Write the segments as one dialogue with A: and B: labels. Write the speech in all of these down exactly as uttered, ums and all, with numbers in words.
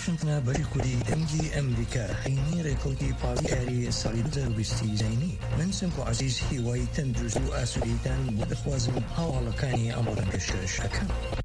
A: واشنطن بەری کوردی دەنگی ئەمریکا حینی ڕێکەوتی پاڵیاری ساڵی دوو هەزار و بیستی زەینی من سمک و عەزیز هیوای تەندروست و ئاسوودەیتان بۆ دەخوازم هەواڵەکانی ئەمڕۆ پێشکەش ئەکەم.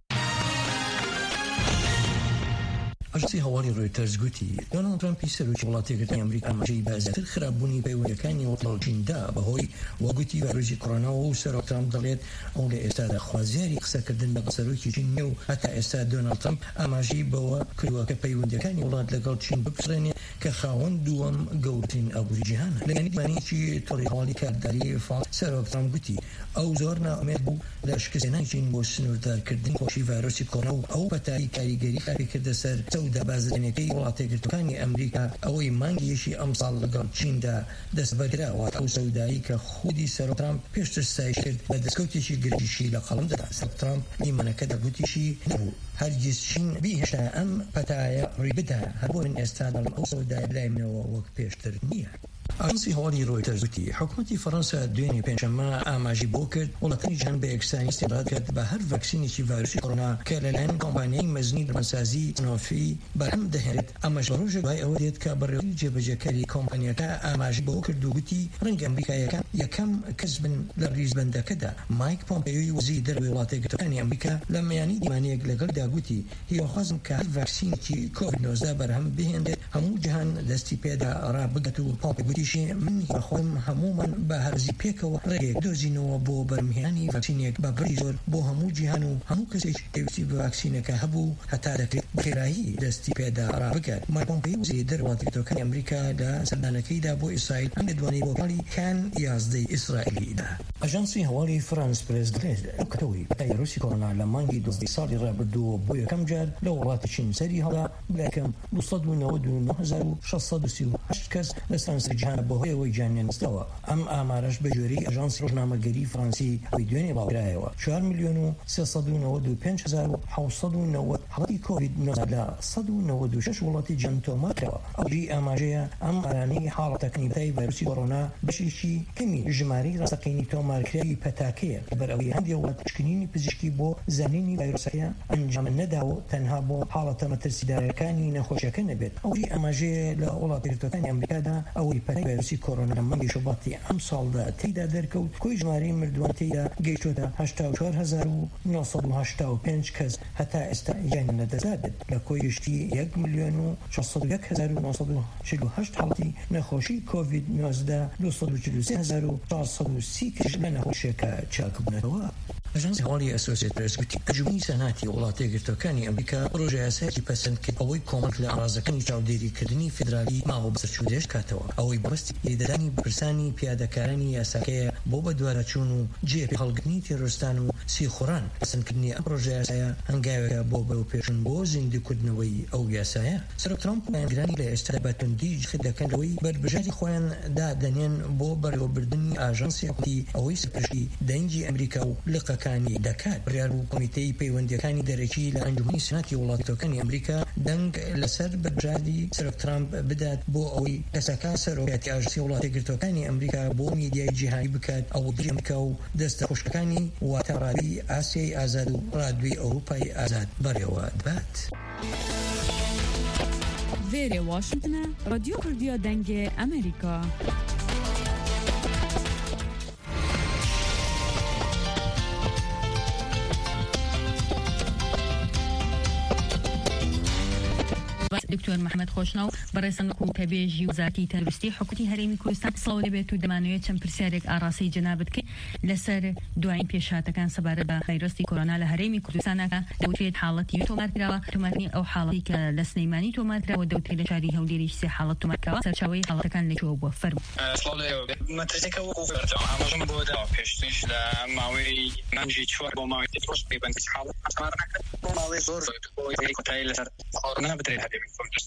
A: ئەژەنسی هەواڵی ڕۆیتەرز گوتی دۆناڵد ترامپی سەرۆکی وڵاتیەکەتی ئەمریکا ئاماژەی بەزیاتر خراپبوونی پەیوەندیەکانی وڵاتە چیندا بەهۆی وەگوتی ڤایرۆسی کۆڕۆناوە و سەرۆک ترامپ دەڵێت ئەو لە ئێستادا خوازیاری قسەکردن لەگەڵ سەرۆکی چین نییە و هەتا ئێستا دۆناڵد ترامپ ئاماژەی بەوە کردووە کە پەیوەندیەکانی وڵات لەگەڵ چین بپسڕێنێ کە خاوەن دووەم گەورەترین ئابووری جیهانە. لە یانیدمانیکی تۆڕی هەواڵی کارداری فاڵ سەرۆک ترامپ گوتی ئەو زۆر نائومێد بوو لە شکستهێنانی چین بۆ سنووردارکردنی خۆشی ڤایرۆسی کۆڕۆنا و ئەو پەتایی کاریگەری خاپی کردە سەر سەودا بازرگانیەکەی وڵاتە گرتوەکانی ئەمریکا ئەوەی مانگیەشی ئەم ساڵ لەگەڵ چیندا دەستبەردراوە ئەو سەودایی کە خودی سەرۆک ترامپ پێشتر سایش کرد بە دەستکەوتێکی گرنگیشی لە قەڵەمدەدا. سەرۆک ترامپ لیمانەکە دەگوتیشی نەبوو هەرگیز چین بیهێشتا ئەم پەتایە ڕووی بدا هەبوو من ئێستا دەڵم ئەو سەودای بلای منەوە وەک پێشتر نییە. ئەژەنسی هەواڵی ڕۆیتەرز وتی حکوومەتی فەڕەنسا دوێنێ پێنجشەممە ئاماژی بۆ کرد وڵاتانی جیهان بە یەکسانی استێڕاد کرد بە هەر ڤەکسینێکی ڤایرۆسی کۆڕۆنا کە لەلایەن کۆمپانیای مەزنی دەرمانسازی سنۆفی بەرهەم دەهێنێت. ئەمەش بە ڕۆژێک دوای ئەوە دێت کە بەڕێوەبەری جێبەجێکاری کۆمپانیەکە ئاماژی بۆ کرد و گوتی ڕەنگە ئەمریکایەکان یەکەم کەس بن لە ڕیزبەندەکەدا. مایک پۆمپێۆی وەزیری دەرەوەی وڵاتە یەکگرتوەکانی ئەمریکا لە مەیانی دیمانەیەک لەگەڵدا گوتی هیواخوازم کە هەر ڤەکسینێکی کۆڤید نۆزدە بەرهەم بهێنرێت هەموو جیهان دەستی پێدا ڕابگەت و پۆمپێ گوتیشی من خۆم هەمومان بە هەرزی پێکەوە ڕێگەیەک دۆزینەوە بۆ بەرهەمهێنانی ڤەکسینێک بە بڕی زۆر بۆ هەموو جیهان و هەموو کەسێک پێویستی بە ڤەکسینەکە هەبوو هەتا دەکرێت بەخێرایی دەستی پێدا ڕابگات. مایک پۆمپێۆ وەزیری دەرەوەی وڵاتە یەکگرتوەکانی ئەمریکا لە سەردانەکەیدا بۆ ئیسرائیل هەم لێدوانەی بۆ پاڵی کان یازدەی ئیسرائیلیدا. ئەژەنسی هەواڵی فرانس پرێس دڵێت ئەو کەتەوەی ڤایرۆسی کۆڕۆنا لە مانگی دوازدەی ساڵی ڕابردووە بۆ یەکەم جار لە وڵاتی چین سەری هەڵدا بلایەکەم دوو سەد و نەوەد و نۆ هەزار و شەش سەد و سی و هەشت کەس لە سەرانسەری جیهان بەهۆی ئەوەی گیانیان نستەوە. ئەم ئامارەش بە ژێری ئەژانسی ڕۆژنامەگەری فرانسی ئەوەی دوێنێ باڵگرایەوە چوار میلیۆن و سێ سەد و نەوەد و پێنج هەزار و حەوت سەد و نەوەد حاڵەتی کۆڤید نۆزدە لە سەد و نەوەد و شەش وڵاتی جیهان تۆمارکراوە. ئەوجی ئاماژەیە ئەم ئارانەی حاڵەتەکانی بەتای ڤایرۆسی کۆڕۆنا بەشێکی کەمی ژمارەی ڕاستەقینی تۆمارکراوی پەتاکەیە بەر ئەوەی هەندێک وڵات پشکنینی پزیشکی بۆ زانینی ڤایرۆسەکە ئەنجام نەداوە تەنها بۆ حاڵەتە مەترسیدارەکانی نەخۆشیەکە نەبێت. ئەوجی ئاماژەیە لە وڵاتە یەکگرتوەکانی ئەمریکادا ئەوەی پەتای ڤایرۆسی کۆڕۆنا لە مانگی شوباتی ئەم ساڵدا تێیدا دەرکەوت کۆی ژمارەی مردووان تێیدا گەیشتووەتە هەشتا و چوار هەزار و نۆ سەد و هەشتا و پێنج کەس هەتا ئێستا گیانیان لەدەستدابێت لە کۆی گشتی یەک میلیۆن و شەش سەد و یەک هەزار و نۆ سەد و چل و هەشت حاڵەتی نەخۆشی کۆڤید نۆزدە دوو سەد و چل و سێ هەزار و چوار سەد و سی کەس لە نەخۆشیەکە چاکبوونەوە. ئەژەنسی هەواڵی ئەسۆسیێتد پرێس گوتی ئەنجومەنی سەناتی وڵاتە یەکگرتوەکانی ئەمریکا ڕۆژە یاسایەکی پەسەند کرد ئەوەی کۆمەک لە ئامڕازەکانی چاودێریکردنی فیدرالی ماوە بەسەرچوودێش کاتەوە ئەوەی بەڕستی لێدەدانی بەرسانی پیادەکارانی یاساکەیە بۆ بە دوارەچوون و جێپی هەڵگرتنی تێرۆستان و سیخۆران پەسەندکردنی ئەم ڕۆژە یاسایە هەنگاوێکە بۆ بەروپێشن بۆ زیندوکردنەوەی ئەو یاسایە. سەرۆک ترامپ پلانگرانی لە ئێستا بە توندی دەکەنەوەی بربژاری خۆیان دادەنێن بۆ بەڕێوەبردننی ئاژەنسی حکوومەتی ئەوەی سپشتی دەنگی ئەمریکا و لقەکانی دەکات. بڕیار بوو کۆمیتەی پەیوەندیەکانی دەرەکی لە ئەنجومەنی سەناتی وڵاتەکانی ئەمریکا دەنگ لەسەر بربژاری سەرۆک ترامپ بدات بۆ ئەوەی کەسەکە سەرۆکایەتی ئاژەنسی وڵاتە یەکگرتوەکانی ئەمریکا بۆ میدیای جیهانی بکات ئەو بری ئەمریکا و دەستە خوشکەکانی واتە ڕادیۆی ئاسیای ئازاد و ڕادیۆی ئەوروپای ئازاد بەڕێوە دەبات.
B: Vere Washington'a Radyo Kurdiya Denge Amerika.
C: دکتۆر محەممەد خۆشناو بەڕێسەنگ و پێبێژی وزارەتی تەندروستی حکوومەتی هەرێمی کوردستان سڵاو دەبێت و دەمانوێت چەند پرسیارێک ئاڕاستەی جەنابەت بکەین لەسەر دوایین پێشهاتەکان سەبارەت بە ڤایرۆسی کۆڕۆنا لە هەرێمی کوردستانەکە دەوترێت حاڵەتی تۆمارکراوە تۆمارکردنی ئەو حاڵەتی کە لە سنەیمانی تۆمارکراوە دەوترێت لە شاری هەولێری سێ حاڵەت تۆمارکراوە سەرچاوەی حاڵەتەکان لەکوێوە بووە فەرموو.
D: مەترسێکە وەکو فەرجەوە ئاماژەم بۆ داوە پێشترش لە ماوەی مانگی چوار بۆ ماوەی دەست پەیوەندی حاڵەت تۆمار نەکرد بۆ ماوەی زۆر زۆر بۆ کۆتایی لەسەر کۆڕۆنا بدرێت هەرێمی کوردستان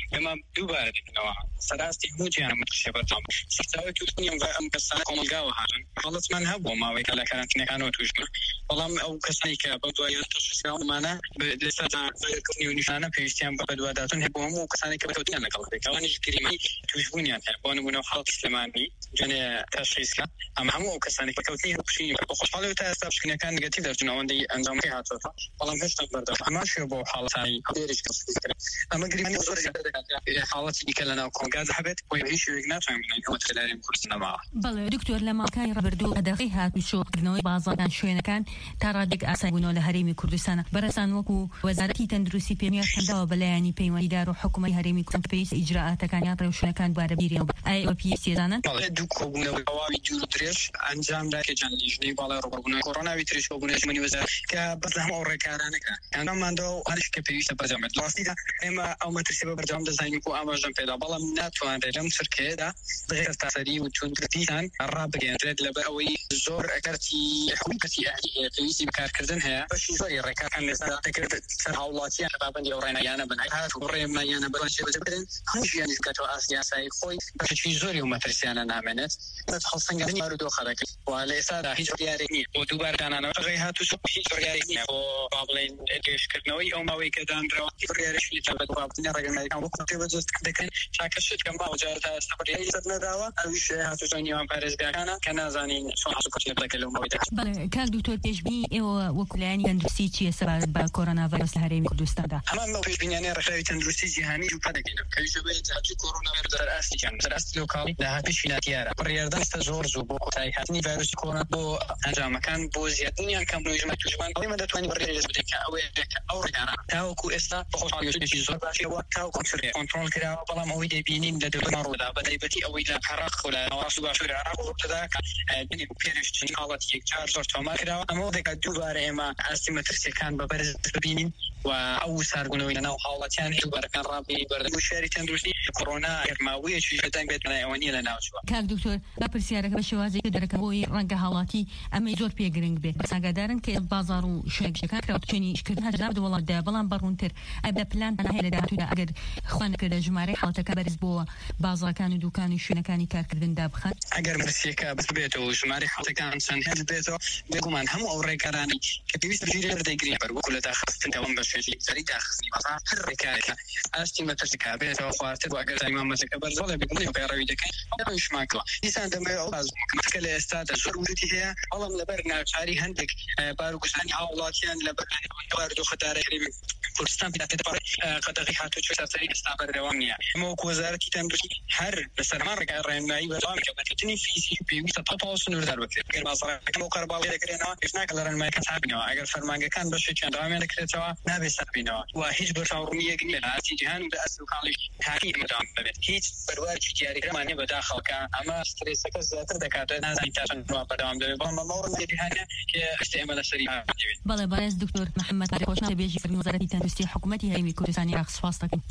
D: ئێمە دووبارە دێنەوە سەراستی هەموو جیهان مترسیە بەردەوام سەرچاوی تووشنیم ئەم کەسانە کۆمەلگاوە هاتن حاڵەتمان هەبوو ماوەیەکە لە کارانتینەکانەوە توش بوون بەڵام ئەو کەسانی کە بە دوای تەشخیصکراومانە لەسەر کردنی و نیشانە پێویستیان بە بەدواداتون هەبوو هەموو کەسانی کە بەکەوتیان لەگەڵ ئەوانیش گریمەی توشبوونیان هەیە بۆ نمونە خەڵکی سلێمانی جنێ تەشخیصکرا ئەمە هەموو ئەو کەسانی کە بەکەوتنی هەبووشینی بە خۆشحاڵی تا ئێستا پشکنەکان نگەتیڤ دەرچوون ئەوەندەی ئەنجامەکەی هاتووە بەڵام هێشتا بەردەوام ئەمە شوێ بۆ حاڵەتانی دێریش کەسکرا ئەمە گریمەی زۆر زیاتر دەکات حاڵەتی دیکە لەناو کۆنگاز هەبێت بۆی هیچ شوێک ناتوانین بڵێن ئەوە تەلاریم کوردستانەوە.
C: بەڵێ دکتۆر لە ماڵەکانی ڕابردوو هەدەفی هاتووی شۆڕکردنەوەی بازاڕان شوێنەکان تا ڕادێک ئاسایی بوونەوە لە هەرێمی کوردستانە بەرەسان وەکو وەزارەتی تەندروستی پێمیان کەنداوە بەلایانی پەیوەندیدار و حکومەتی هەرێمی کوردستان پێویستە ئیجراعاتەکانیان ڕێوشوێنەکان بوارە بیریەوە ئایا ئەوە پێویستی زانن؟
D: بەڵێ دوو کۆبوونەوەی تەواوی دوور و درێژ ئەنجامدا کە جان لیژنەی باڵای ڕووبەربوونەوەی کۆڕۆناوی تریش کۆبوونەوەی ژمنی وەزارە کە بەس لە هەموو ئەو ڕێکارانەکە ئەنجامماندەوە و هەرش کە پێویستە بەرجەمێت ڕاستیدا ئێمە ئەو مەترسیە بە بەرجەم دەزانین و ئاماژەم پێدا بەڵام ناتوانرێت لەم چرکەیەدا بغێر تاسەری و توندکردیان ڕابگەێنرێت لەبەر ئەوەی زۆر ئەگەرتی حکومەتی ئەهلی هەیە پێویستی بەکارکردن هەیە بەشی زۆری ڕێکاکان لێستا دەکرد سەر هاوڵاتیان بابەندی ئەو ڕێنەیانە بن هات و ڕێمەیانە بەڵاشێ بەجێبدرێن هەموو ژیانی بکاتەوە ئاستی یاسایی خۆی بەشی زۆری و مەترسیانە نامێنێت هەڵسەنگاندنی بارودۆخە دەکرد و لە ئێستادا هیچ بڕیارێک نییە بۆ دووبار دانانەوە ڕێ هاتووە هیچ بڕیارێک نییە بۆ با بڵێن گەشتکردنەوەی ئەو ماوەی کە دانراوە بڕیارێکی تا بە بابەتنی ڕێگەمەریەکان وەکو تێبەجێ دەکەن چاکە شتکەم با وەجارە تا ئێستا بڕیاری سەر نەداوە ئەویش هاتووە نیوان پارێزگاکانە کە نازانین چۆن هەسوکەوتێ بڵێکە لەو ماوەی دەکەن.
C: بەڵێ کاک دکتۆر پێشبینی ئێوە وەکو لایەنی تەندروستی چییە سەبارەت بە کۆڕۆنا ڤایرۆس لە هەرێمی کوردستاندا؟
D: هەمان بەو پێشبینیانەی ڕێکخراوی تەندروستی جیهانی جوپا دەکەینەوە کە ژەبەیە جاهاتی کۆڕۆنا ڤایرۆس دەرئاستیان دەرئاستی لۆکاڵی لە هاتووی ناتیارە بڕیاردان ئێستا زۆر زوو بۆ کۆتایی هاتنی ڤایرۆسی کۆڕۆنا بۆ ئەنجامەکان بۆ زیادبوونیان کەمبوونەوەی ژمارە توشمان ئەوەی دەتوانین بڕیاری لەس بدەین کە ئەوەیە ئەو ڕێگانە تاوەکو ئێستا بەخۆشحاڵیێکی زۆر باشەوە تاوەکو کۆنتڕۆڵ کراوە بەڵام ئەوەی دەبینین لە دەوروبەری ڕۆدا بەتایبەتی ئەوەی لە عێراق و لە ناوەڕاست و باشووری عێراق ڕۆدەدا کە دنی پێش چەند حاڵەت یەکجار زۆر تۆمار کراوە ئەمەوە دەکات دووبارە ئێمە ئاستی مەترسیەکان بەبەرز ببینین و ئەو ساربوونەوەی لەناو حاڵەتیان دووبارەکان ڕابی بەردەم و شاری تەندروستی کۆڕۆنا گەرماوویەکی دەنگ بێت ئەوە نیە لە ناوچووە.
C: کاک دکتۆر با پرسیارەکە بە شێوازێکی دەرەکەوەی ڕەنگە حاڵاتی ئەمەی زۆر پێ گرنگ بێت بەساگادارن کە بازاڕ و شوێنەکان کراوەتوێنی شکردن هەرجار وڵاتدا بەڵام بەڕوونتر ئەبدا پلان هەیە لە داهاتوودا ئەگەر خوان کردە ژمارەی حاڵەتەکە بەرز بۆ بازاڕەکان و دوکان و شوێنەکانی کارکردندا بخات
D: ئەگەر مرسیەکە بێتەوە ژمارەی حاڵەتەکان چەند هەر بێتەوە بێگومان هەموو ئەو ڕێکارانی کە پێویست بژیرێ وەردەگرین بەرگوەکو لە داخستنەوەم بە شوێنی یەکجاری داخستنی بازاڕ هەر ڕێکارێکە ئاستی مەترسیەکە بێتەوە خوارتر و ئەگەر زایمامەتەکە بەرزەڵێ بگوڵی و پەیڕەوی دەکەین ئەویشمان کەوە دیسان دەمەوێت ئەو بازمەکە لە ئێستادا زۆر وجودی هەیە بەڵام لەبەر ناوچاری هەندێک بارگوزانی هاوڵاتیان لەبەر بارودۆخەدارە هەرێمی کوردستان قەدەغی هاتووە چۆسەری ئێستا بەردەوام نییە ئەمە وەکو وەزارەتی تەندروستی هەر لەسەرمان ڕێگای ڕێنمایی بەردەوامیکە بەکردنی فیزیکی پێویستە تەواو سنووردار بکرێت ئەگەر بازاڕەکان بۆ قەرەباڵغی دەکرێنەوە پێش ناکە لە ڕێنماییەکان سابینەوە ئەگەر فەرمانگەکان بەشێکیان دەوامیان دەکرێتەوە نابێت سەربینەوە و هیچ بەرچاوڕوونیەک نییە لە ئاستی جیهان و لە ئەسڵ کاڵی تاقی مەدام ببێت هیچ بەروارێکی دیاریکرامانێ بەداخەڵکە ئەمە سترێسەکە زیاتر دەکاتە نازانین تا چەند بەردەوام دەبێت بەڵام ئەمە جیهانە کە ئێستا ئێمە لەسەری دەبێت.
C: بەڵێ بەڕێز دکتۆر محەممەد خۆشناو بێژی فەرمی وەزارەتی تەندروستی حکوومەتی هەرێمی کوردستانی عێراق سپاس دەکەین.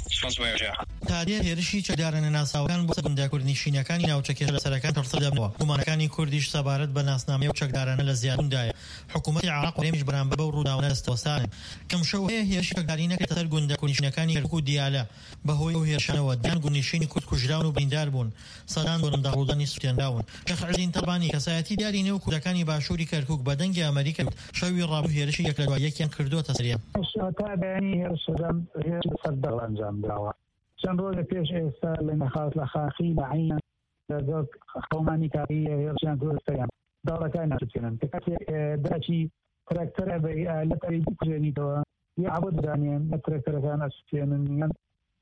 E: تادیە هێرشی چەکدارانە ناساوەکان بۆ گونداکردنیشینەکانی ناوچەکێشە لەسەرەکان تەرسە دەبنەوە گومانەکانی کوردیش سەبارەت بە ناسنامەی و چەکدارانە لە زیادوندایە حکوومەتی عێراق و هەرێمیش بەرامبەر بەو ڕووداوانە دەستەوەسانن کەم شەو هەیە هێرشی چەکداری نەکرێتە سەر گونداکردنیشینەکانی کەرکوک و دیالە بەهۆی ئەو هێرشانەوە دیان گوندنیشینی کورد کوژراون و بریندار بوون سەدان بۆ لەمداڕوودانی سوتێنداون شەخ عەزین تەبانی کەسایەتی دیاری نێو کوردەکانی باشووری کەرکوک بە دەنگی ئەمریکا شەوی ڕابوو هێرشی یەک لە دوای یەکیان کردووەتە سەریان
F: تا بەیانی هێرشەکان هێرش سەردەڵ ئەنجام دراوە چەند ڕۆژە پێش ئێستا لە نەخاس لە خاخی لە عینە لەگەڵ خەڵمانی کاری هێرشیان کردستەیان داڵەکان ناچێنن کاتێک داچی تراکتەرە بە لە تەری بکوژێنیتەوە یا عەبەت دانێن لە تراکتەرەکان ئەسوچێنن یان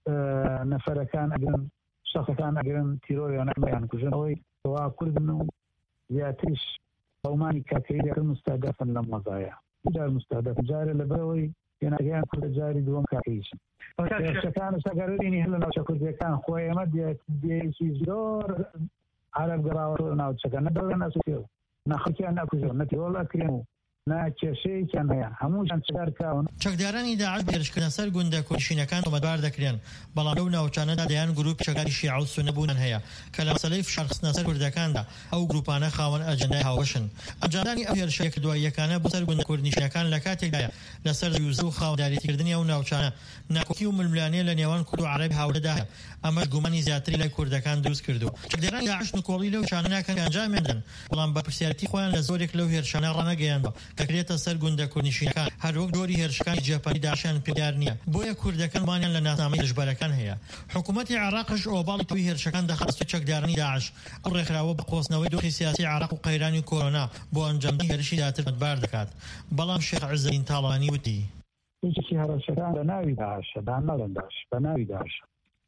F: نەفەرەکان ئەگرن شەخەکان ئەگرن تیرۆریان ئەمەیان کوژن ئەوەی وا کوردن و زیاتریش قەومانی کاکەی دەکرد مستهدەفن لەم وەزایە جار مستهدەف جارە لەبەرەوەی هێناگەیان کوردە جاری دووەم کاکەیشن شەکان سەگەرینی هەل لە ناوچە کوردیەکان خۆی ئەمە دێکی زۆر عەرەب گەڕاوە ناوچەکە نەدەڵێن ئەسوچێ نەخەکیان نەکوژێ نەتیۆڵ ئەکرێن و ناکێشەیەکیان هەیە هەمووشان چکارکراون.
E: چەکدارانی داعش هێرشکردنە سەر گوندە کوردنشینەکان تۆمەتبار دەکرێن، بەڵام لەو ناوچانەدا دەیان گروپ چەکداری شیعە و سونە بوونن هەیە کە لە مەسەلەی فشارخستنە سەر کوردەکاندا ئەو گروپانە خاوەن ئەجەندای هاوبەشن. ئەنجامدانی ئەو هێرشەیەک دواییەکانە بۆ سەر گوندە کوردنشینەکان لە کاتێکدایە لەسەر یوزە و خاوەنداریکردنی ئەو ناوچانە ناکۆکی و ململانەیە لە نێوان کورد و عەرەب هاوردەدا هەیە. ئەمەش گومانی زیاتری لای کوردەکان دروست کردو. چەکدارانی داعش نکۆڵی لەو شانە ناکەن کە ئەنجامیان بدەن، بەڵام بەرپرسیارەتی خۆیان لە زۆرێک لەو هێرشانە ڕەنەگەیاندەوە کە کرێتە سەر گوندە کوردنشینەکان، هەروەک دۆری هێرشەکانی جێپەرەی داعشیان پێدیار نییە. بۆیە کوردەکان وانیان لە ناسنامەی دژبەرەکان هەیە. حکوومەتی عێراقش ئۆباڵی توی هێرشەکان دەخست چەکدارانی داعش ئەو ڕێکخراوە بە قۆسنەوەی دۆخی سیاسی عێراق و قەیرانی کۆرۆنا بۆ ئەنجامدانی هێرشی داهاتر مەتبار دەکات. بەڵام شێخ عیزەدین تاڵانی وتی
F: هیچی هەرشەکان بە ناوی داعشە دان نەڵێن داعش بە ناوی داعشە.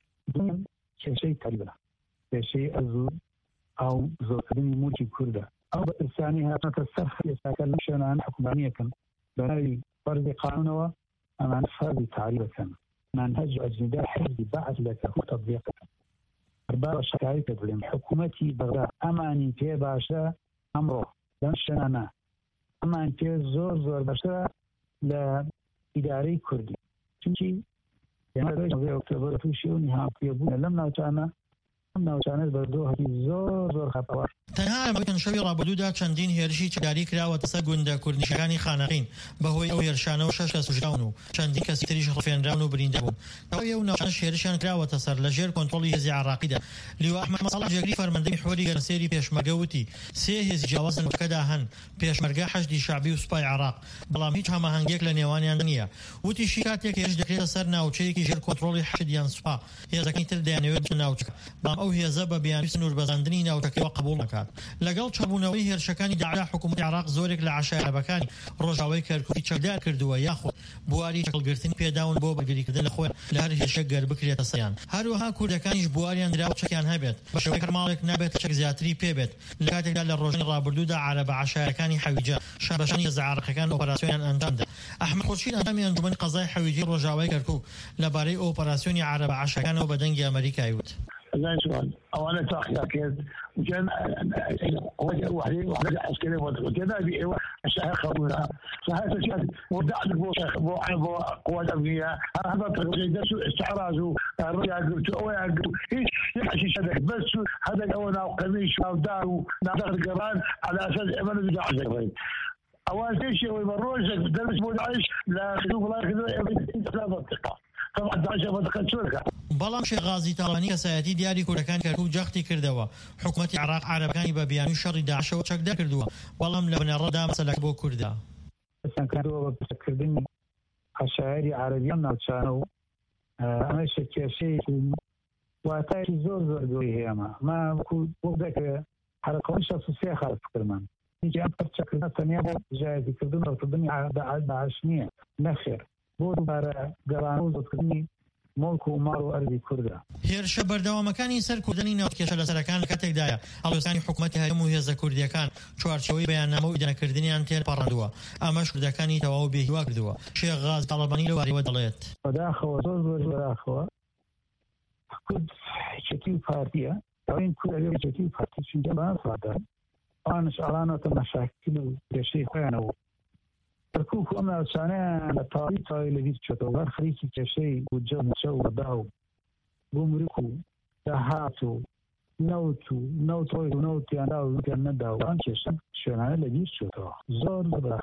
F: دوم کێشەی تەریبە، کێشەی ئەزوو ئەو زۆرکردنی موچی کوردە. ئەو بە ئینسانی هاتنەتە سەر خێساکە لەم شوێنانە حکومانیەکەن بە ناوی فەرزی قانونەوە ئەمان فەرزی تاریبەکەن. منهج ئەجندا حزبی بەعث لەکە تەطبیقەکەن. بەربارە شکایەکە بڵێم حکوومەتی بەغدا ئەمانی پێ باشە ئەمڕۆ لەم شوێنانە ئەمان پێ زۆر زۆر باشە لە ئیدارەی کوردی، چونکی ئێمە ڕێژەی ئۆکتۆبەر تووشی و نهاتیەبوونە لەم ناوچانە ئەم ناوچانەت بەردۆهەتی زۆر زۆر خەپەوە.
E: تەنها ئەمەکەن شەوی ڕابردوودا چەندین هێرشی چەکداری کراوەتە سەر گوندە کوردنشینەکانی خانەقین بەهۆی ئەو هێرشانەوە شەش کەس کوژراون و چەندین کەسی تریش ڕفێنراون و بریندە بوون. ئەوەی ئەو ناوچانەش هێرشیان کراوەتە سەر لە ژێر کۆنتڕۆڵی هێزی عێراقیدا. لیوا ئەحمەد مەساڵح جێگری فەرماندەی محوەری گەرمسێری پێشمەرگە وتی سێ هێزی جیاواز لە ناوچەکەدا هەن، پێشمەرگە حەشدی شەعبی و سوپای عێراق، بەڵام هیچ هەماهەنگێک لە نێوانیان نییە. وتیشی کاتێک هێرش دەکرێتە سەر ناوچەیەکی ژێر کۆنتڕۆڵی حەشد یان سوپا، هێزەکانی تر دەیانەوێت بچن ناوچەکە، بەڵام ئەو هێزە بە بیانووی سنووربەزاندنی ناوچەکەیەوە قبوڵ نەکات. لەگەڵ چڕبوونەوەی هێرشەکانی داعش حکوومەتی عێراق زۆرێک لە عەشای عەرەبەکانی ڕۆژاوای کەرکووکی چەکدار کردووە یاخود بواری چەکڵگرتنی پێداون بۆ بەرگریکردن لە خۆیان لە هەر هێرشێک گەر بکرێتە سەریان. هەروەها کوردەکانیش بواریان درا و چەکیان هەبێت بە شێوەیەک ماڵێک نابێت چەک زیاتری پێبێت. لە کاتێکدا لە ڕۆژانی ڕابردوودا عەرەبە عەشایەکانی حەویجە شارەشانی هێزە عێراقیەکان ئۆپەراسیۆنیان ئەنجامدا. ئەحمەد خورشید ئەندامی ئەنجومەنی قەزای حەویجی ڕۆژاوای کەرکووک لەبارەی ئۆپەراسیۆنی عەرەبە عەشایەکانەوە بە دەنگی ئەمریکای وت
G: لا سؤال أولا تأخير وكان وحدين وحدة عسكرية وكذا الشيخ خبرها فهذا الشيء ودع بو شيخ بو بو قوات أمنية هذا تقول ده استعراض الرجال قلت أو يقول إيش يحشي شدك بس هذا الأول قميص أو دار ونظر القران على أساس أمانة الدعوة أول شيء ويمروج درس بود عيش لا خلوق الله كذا لا منطقة طبعا دعوة منطقة شركة.
E: بەڵام شێخ غازی تاڵانی کەسایەتی دیاری کوردەکان کەرکووک جەختی کردەوە حکوومەتی عێراق عەرەبەکانی بە بیانووی شەڕی داعشەوە چەکدار کردووە، بەڵام لە بنەڕەدا مەسەلەکە بۆ کووردا
F: کردەوە بە پشتکردنی عەشایری عەرەبیان ناوچانە و ئەمەش کێشەیەکی واتایکی زۆر زۆر گەورەی هەیە. ما وەک دەکرێ حرەکەڵی شەست و سێ خەڵک کردمان هیچ ئەم پەرچەکردنە تەنیا بۆ جایەتیکردن ڕەوتکردنی داعش نییە، نەخێر بۆ دووبارە گەڕانە و زۆرکردنی مڵک و ماڵ و ئەرزی کوردە.
E: هێرشە بەردەوامەکانی سەر کوردنی ناوکێشە لە سەرەکان لە کاتێکدایە هەڵوێستانی حکوومەتی هەرێم و هێزە کوردیەکان چوارچێوەی بەیاننامە و ئیدارەکردنیان تێپەڕاندووە، ئەمەش کوردەکانی تەواو بێهیوا کردووە. شێخ غازی تاڵەبانی لەوارەوە دەڵێت
F: بەداخەوە زۆر زۆر بەداخەوە کورد هیچەتی و پارتیە ئەوین کورد ئەوێ هیچەتی و پارتی چونکە بەنەسڵاتە ئەوانش ئەڵانەوەتە مەشاکل و کێشەی خۆیانەوە. کەرکووک ئەم ناوچانەیان لە تاڵی تاوی لەبیر چێتەوە بەر خەریکی کێشەی بودجە و نەچە و وەدا و گومرک و داهات و نەوت و نەوتڕۆی و نەوتیاندا و وتیان نەدا و ئەم کێشە شوێنانە لەبیر چێتەوە زۆر زۆر.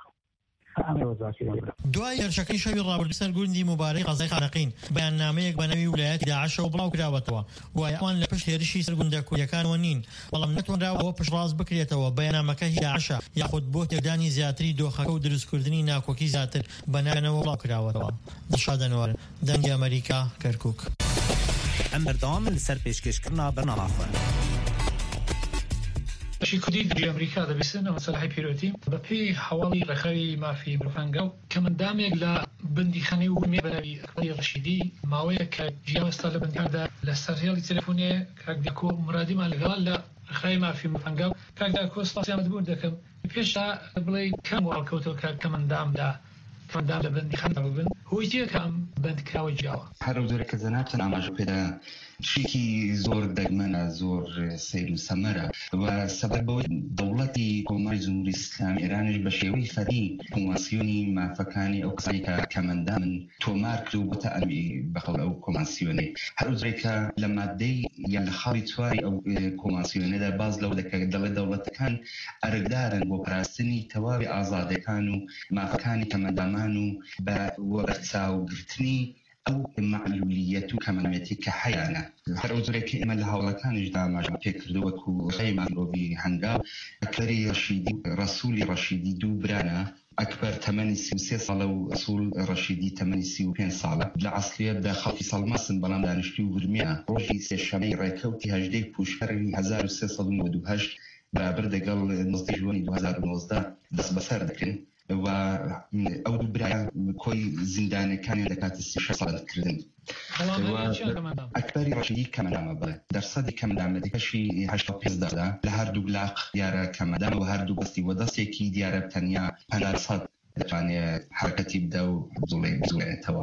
E: دوای هێرشەکەی شەوی ڕابردوو سەر گوندی مبارەی قەزای خانەقین بەیاننامەیەک بە نەوی ویلایەتی داعشەوە بڵاو کراوەتەوە، وایە ئەوان لە پشت هێرشی سەر گوندە کوردیەکانەوە نین، بەڵام نەتوانراوە ئەوە پشتڕاست بکرێتەوە بەیاننامەکە هی داعشە یاخود بۆ تێدانی زیاتری دۆخەکە و دروستکردنی ناکۆکی زیاتر بەناوێنەوە بڵاو کراوەتەوە. دڵشاد ئەنوەر، دەنگی ئەمریکا، کەرکووک.
H: ئەم بەردەوام لەسەر پێشکەشکردنا بەرنامەخوان
I: بەشی کوردی دەری ئەمریکا دەبیستن مەسەلەی پیرۆتی بە پێی هەواڵی ڕێخەوی مافی مرۆڤانگە و کەمەندامێک لە بندیخانەی ومێ بەناوی ئەکبەری ڕەشیدی ماوەیە کە جیاوەستا لە بندیخانەدا لە سەرهێڵی تەلەفۆنێ کاک دیاکۆ مرادیمان لەگەڵ لە ڕێخەوی مافی مرۆڤانگە و کاک دیاکۆ سپاسیامەت بوون دەکەم پێشتا بڵێ کەم واڵکەوتەوە کە کەمەندامدا کەمەندام لە بندیخانەدا ببن هۆیتیە کە ئەم بەندکراوە جیاوە
J: هەرو زۆرە کە زەناتن ئاماژە پێدا شێکی زۆر دەگمەنە زۆر سیر و سەمەرە و سەبەر بەوەی دەوڵەتی کۆماری جمهوری ئیسلامی ئێرانیش بە شێوەی فەری کۆماسیۆنی مافەکانی ئەو کەسانی کە کەمەندا من تۆمار کرد و بۆتە ئەنوی بەخەڵ ئەو کۆماسیۆنەی هەرو زۆرێک کە لە مادەی یان لە خاڵی چواری ئەو کۆماسیۆنەدا باز لەو دەکە دەڵێ دەوڵەتەکان ئەرگدارن بۆ پاراستنی تەواوی ئازادەکان و مافەکانی کەمەندامان و بە وەبەرچاوگرتنی ئەو معلولیەت و کەمەنامەتی کە حەیانە هەر ئەو زۆرێک کە ئێمە لە هاوڵەکانیشدا ئاماژە پێ کردو وەکو ڕێی مرۆڤی هەنگاو ئەکبەری ڕەشیدی ڕەسوولی ڕەشیدی دوو برانە ئەکبەر تەمەنی سی و سێ ساڵە و ئەسوول ڕەشیدی تەمەنی سی و پێنج ساڵە لە عەسڵیەتدا خەڵکی سەڵماسن بەڵام دانیشتوی و ورمێنە ڕۆژی سێشەمەی ڕێکەوتی هەژدەی پوشەڕی هەزار و سێ سەد و نۆ و هەشت بەرابەر دەگەڵ نزدەی ژوانی دوو هەزار و نۆزدە دەست بەسەر دەکەن و ئەو دوو برایە کۆی زیندانەکانیان لە کاتی سی و شەش ساڵکردن ئەکبەری ڕەشیدی کەمەنامە بڵێ دەرسەدی کەمەندامەتیکەشی هەشتا و پێنج دەردا لە هەردوو لاق دیارە کەمەدان و هەردوو بەستی وەدەستێکی دیارە تەنیا پەنجا سەد دەتوانێت حرەکەتی بدە و بزوڵێ بزوڵێتەوە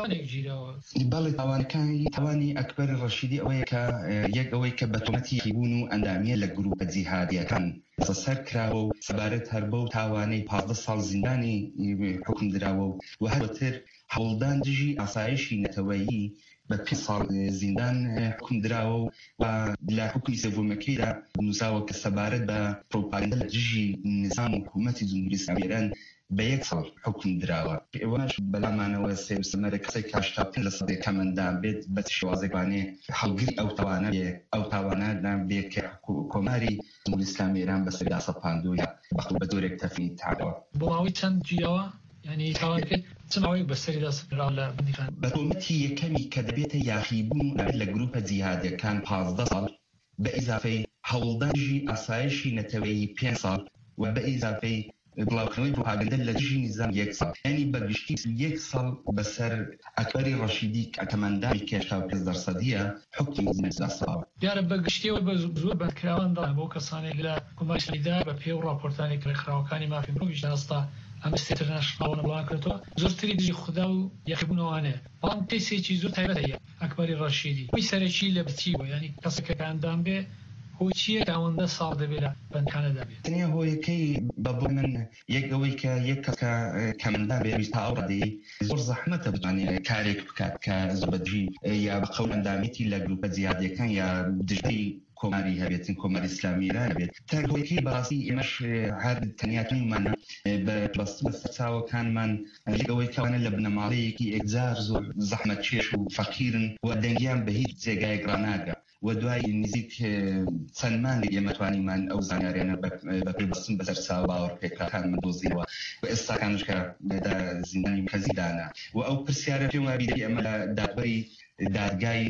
J: بەڵێ تاوانەکانی تاوانی ئەکبەر ڕەشیدی ئەوەیە کە یەک ئەوەی کە بەتۆمەتی خیبوون و ئەندامیە لە گروپە جیهادیەکان سەر کراوە و سەبارەت هەر بەو تاوانەی پازدە ساڵ زیندانی حکم دراوە و هەروەتر هەوڵدان دژی ئاسایشی نەتەوەیی بە پێ ساڵ زیندان حکم دراوە و لە حکمی سێڤۆمەکەیدا نووساوە کە سەبارەت بە پرۆپاگەندە لە دژی نظام و حکوومەتی جمهوری ئیسلامی ئێران بە یەک ساڵ حکم دراوە ئێوەش بەلامانەوە سێ و سەمەرە کەسێک هەشتا و پێنج لە سەدەی کەمەندان بێت بە شێوازێکوانێ هەڵگری ئەو تاوانە بێ ئەو تاوانەدان بێ کە کۆماری جمهوری ئیسلامی ئێران بەسەردا سەپاندووە بەخڵ بە دۆرێک تەفنی تاوە
I: بۆ ماوەی چەند جیاوە یعنی تاوانەکەی چماوەیەک بەسەریدا سەراو لە بەندیخان
J: بەتۆمەتی یەکەمی کە دەبێتە یاخیبوون لە گروپە جیهادیەکان پازدە ساڵ بە ئیزافەی هەوڵدانژی ئاسایشی نەتەوەیی پێنج ساڵ و بە ئیزافەی بڵاوکردنەوەی پروپاگەندە لە دژی نظام یەک ساڵ یعنی بەگشتی یەک ساڵ بەسەر ئەکبەری ڕەشیدی کەمەندانی کە هەشتا و پێنج دەرسەدیە حکمی زیندانساوە
I: دیارە بەگشتیەوە بە زۆر بەندکراواندا بۆ کەسانێک لە کۆماری ئیسلامیدا بە پێی ڕاپۆرتانی کڕێکخراوەکانی مافی مرۆڤیش ئێستا ئەمەستی تەرناشناڵەوە بڵاو کردەوە زۆرتری دژی خوددا و یەخبوونەوەوانەیە بەڵام کەسێکی زۆر تایبەتە هەیە ئەکبەری ڕەشیدی خۆی سەرەکی لە بچی بووە یعنی کەسێکە کە ئەندام بێ هۆی چییە ئەوەندە ساڵ دەبێت لە بەندخانەدا بێت
J: تەنیا هۆیەکەی بە بۆ من یەک ئەوەی کە یەک کەسکە کەمەندا بێت تا ئەو ڕادەی زۆر زەحمەتە بتوانێت کارێک بکات کە زۆربەدژی یا بە قەول ئەندامێتی لە گروپە جیهادیەکان یا دژەی کۆماری هەبێتن کۆماری ئیسلامی ئێران بێت تا هۆیەکەی بەڕاستی ئێمەش هەر تەنیاتوانیمانە بە بەستنە سەرچاوەکانمان ئەوەی کەوانە لە بنەماڵەیەکی ئێکجار زۆر زەحمەتکێش و فەقیرن و دەنگیان بە هیچ جێگایەک ڕناگە و دوای نزیک چەندمان ئێمەتوانیمان ئەو زانیاریانە بە پێبەستن بەسەر چاو باوەڕ پێکراکانمان دۆزیەوە و ئێستاکانش کە زیندانی کەزیدانە و ئەو پرسیارە پێم وابی ئێمە لە دادوەری دادگای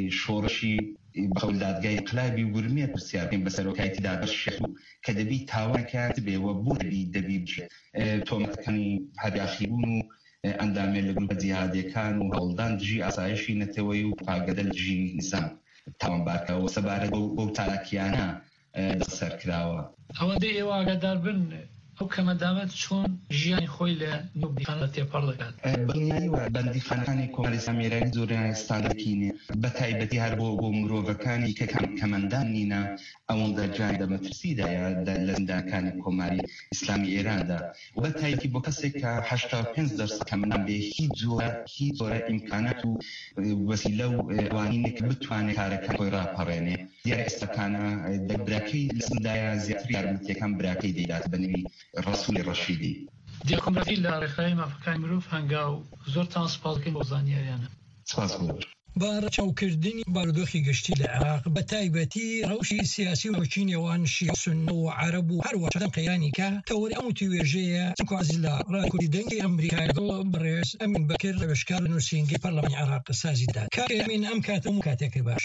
J: شۆڕشی بەقەول دادگای انقلابی ورمێ پرسیار بکەین بەسەرۆکایەتی دادگای شێخ کە دەبی تاوان کات بێەوە بۆ دەبی دەبی بژێت تۆمەتەکانی هەریاخیبوون و ئەندامێت لە گروپە جیهادیەکان و هەوڵدان دژی ئاسایشی نەتەوەی و پاگەدە لە دژی نظام تاوانبارکەوە سەبارەت بەو تاراکیانە دەسەر کراوە
I: ئەوەندەی ئێوە ئاگادار بن ئەو کەمەندامەت چۆن ژیانی خۆی لە نوبیخانە تێپەڕ دەکات
J: بڵنیاییوە بەندیخانەکانی کۆماری ئیسلامی ئێرانی زۆریان ستاندەرکینێ بە تایبەتی هەر بۆ بۆ مرۆڤەکانی کە کەمەندان نینە ئەوەندە جان دەمەترسیدایە لە زیندانەکانی کۆماری ئیسلامی ئێراندا و بە تایبەتی بۆ کەسێک کە هەشتا و پێنج دەرسە کەمەندان بێ هیچ جۆرە هیچ جۆرە ئیمکانات و وەسیلە و ئەوانینێک بتوانێت کارەکان خۆی ڕاپەڕێنێ دیارە ئێستاکانە براکەی لە زیندایە زیاتر یارمەتیەکان براکەی دەیدات بەنوی ڕەسوولی ڕەشیدی
I: دیاکۆمراتی لە ڕێکخراوی مافەکانی مرۆڤ هەنگاو زۆرتان سوپاس دەکەین بۆ زانیاریانە
J: سپاس بۆ
A: بارەچاوکردنی بارودۆخی گشتی لە عێراق بە تایبەتی ڕەوشی سیاسی و ڕۆچینەوان شیعە سوننە و عەرەب و هەروە چەند قەیرانی کە تەوەری ئەم توێژەیە چکوازی لە ڕاکوردی دەنگی ئەمریکای دڵ بڕێز ئەمین بەکر ڕێبشکار نووسینگەی پەرلەمانی عێراق سازیدا کاکە ئەمین ئەم کاتە و کاتێکی باش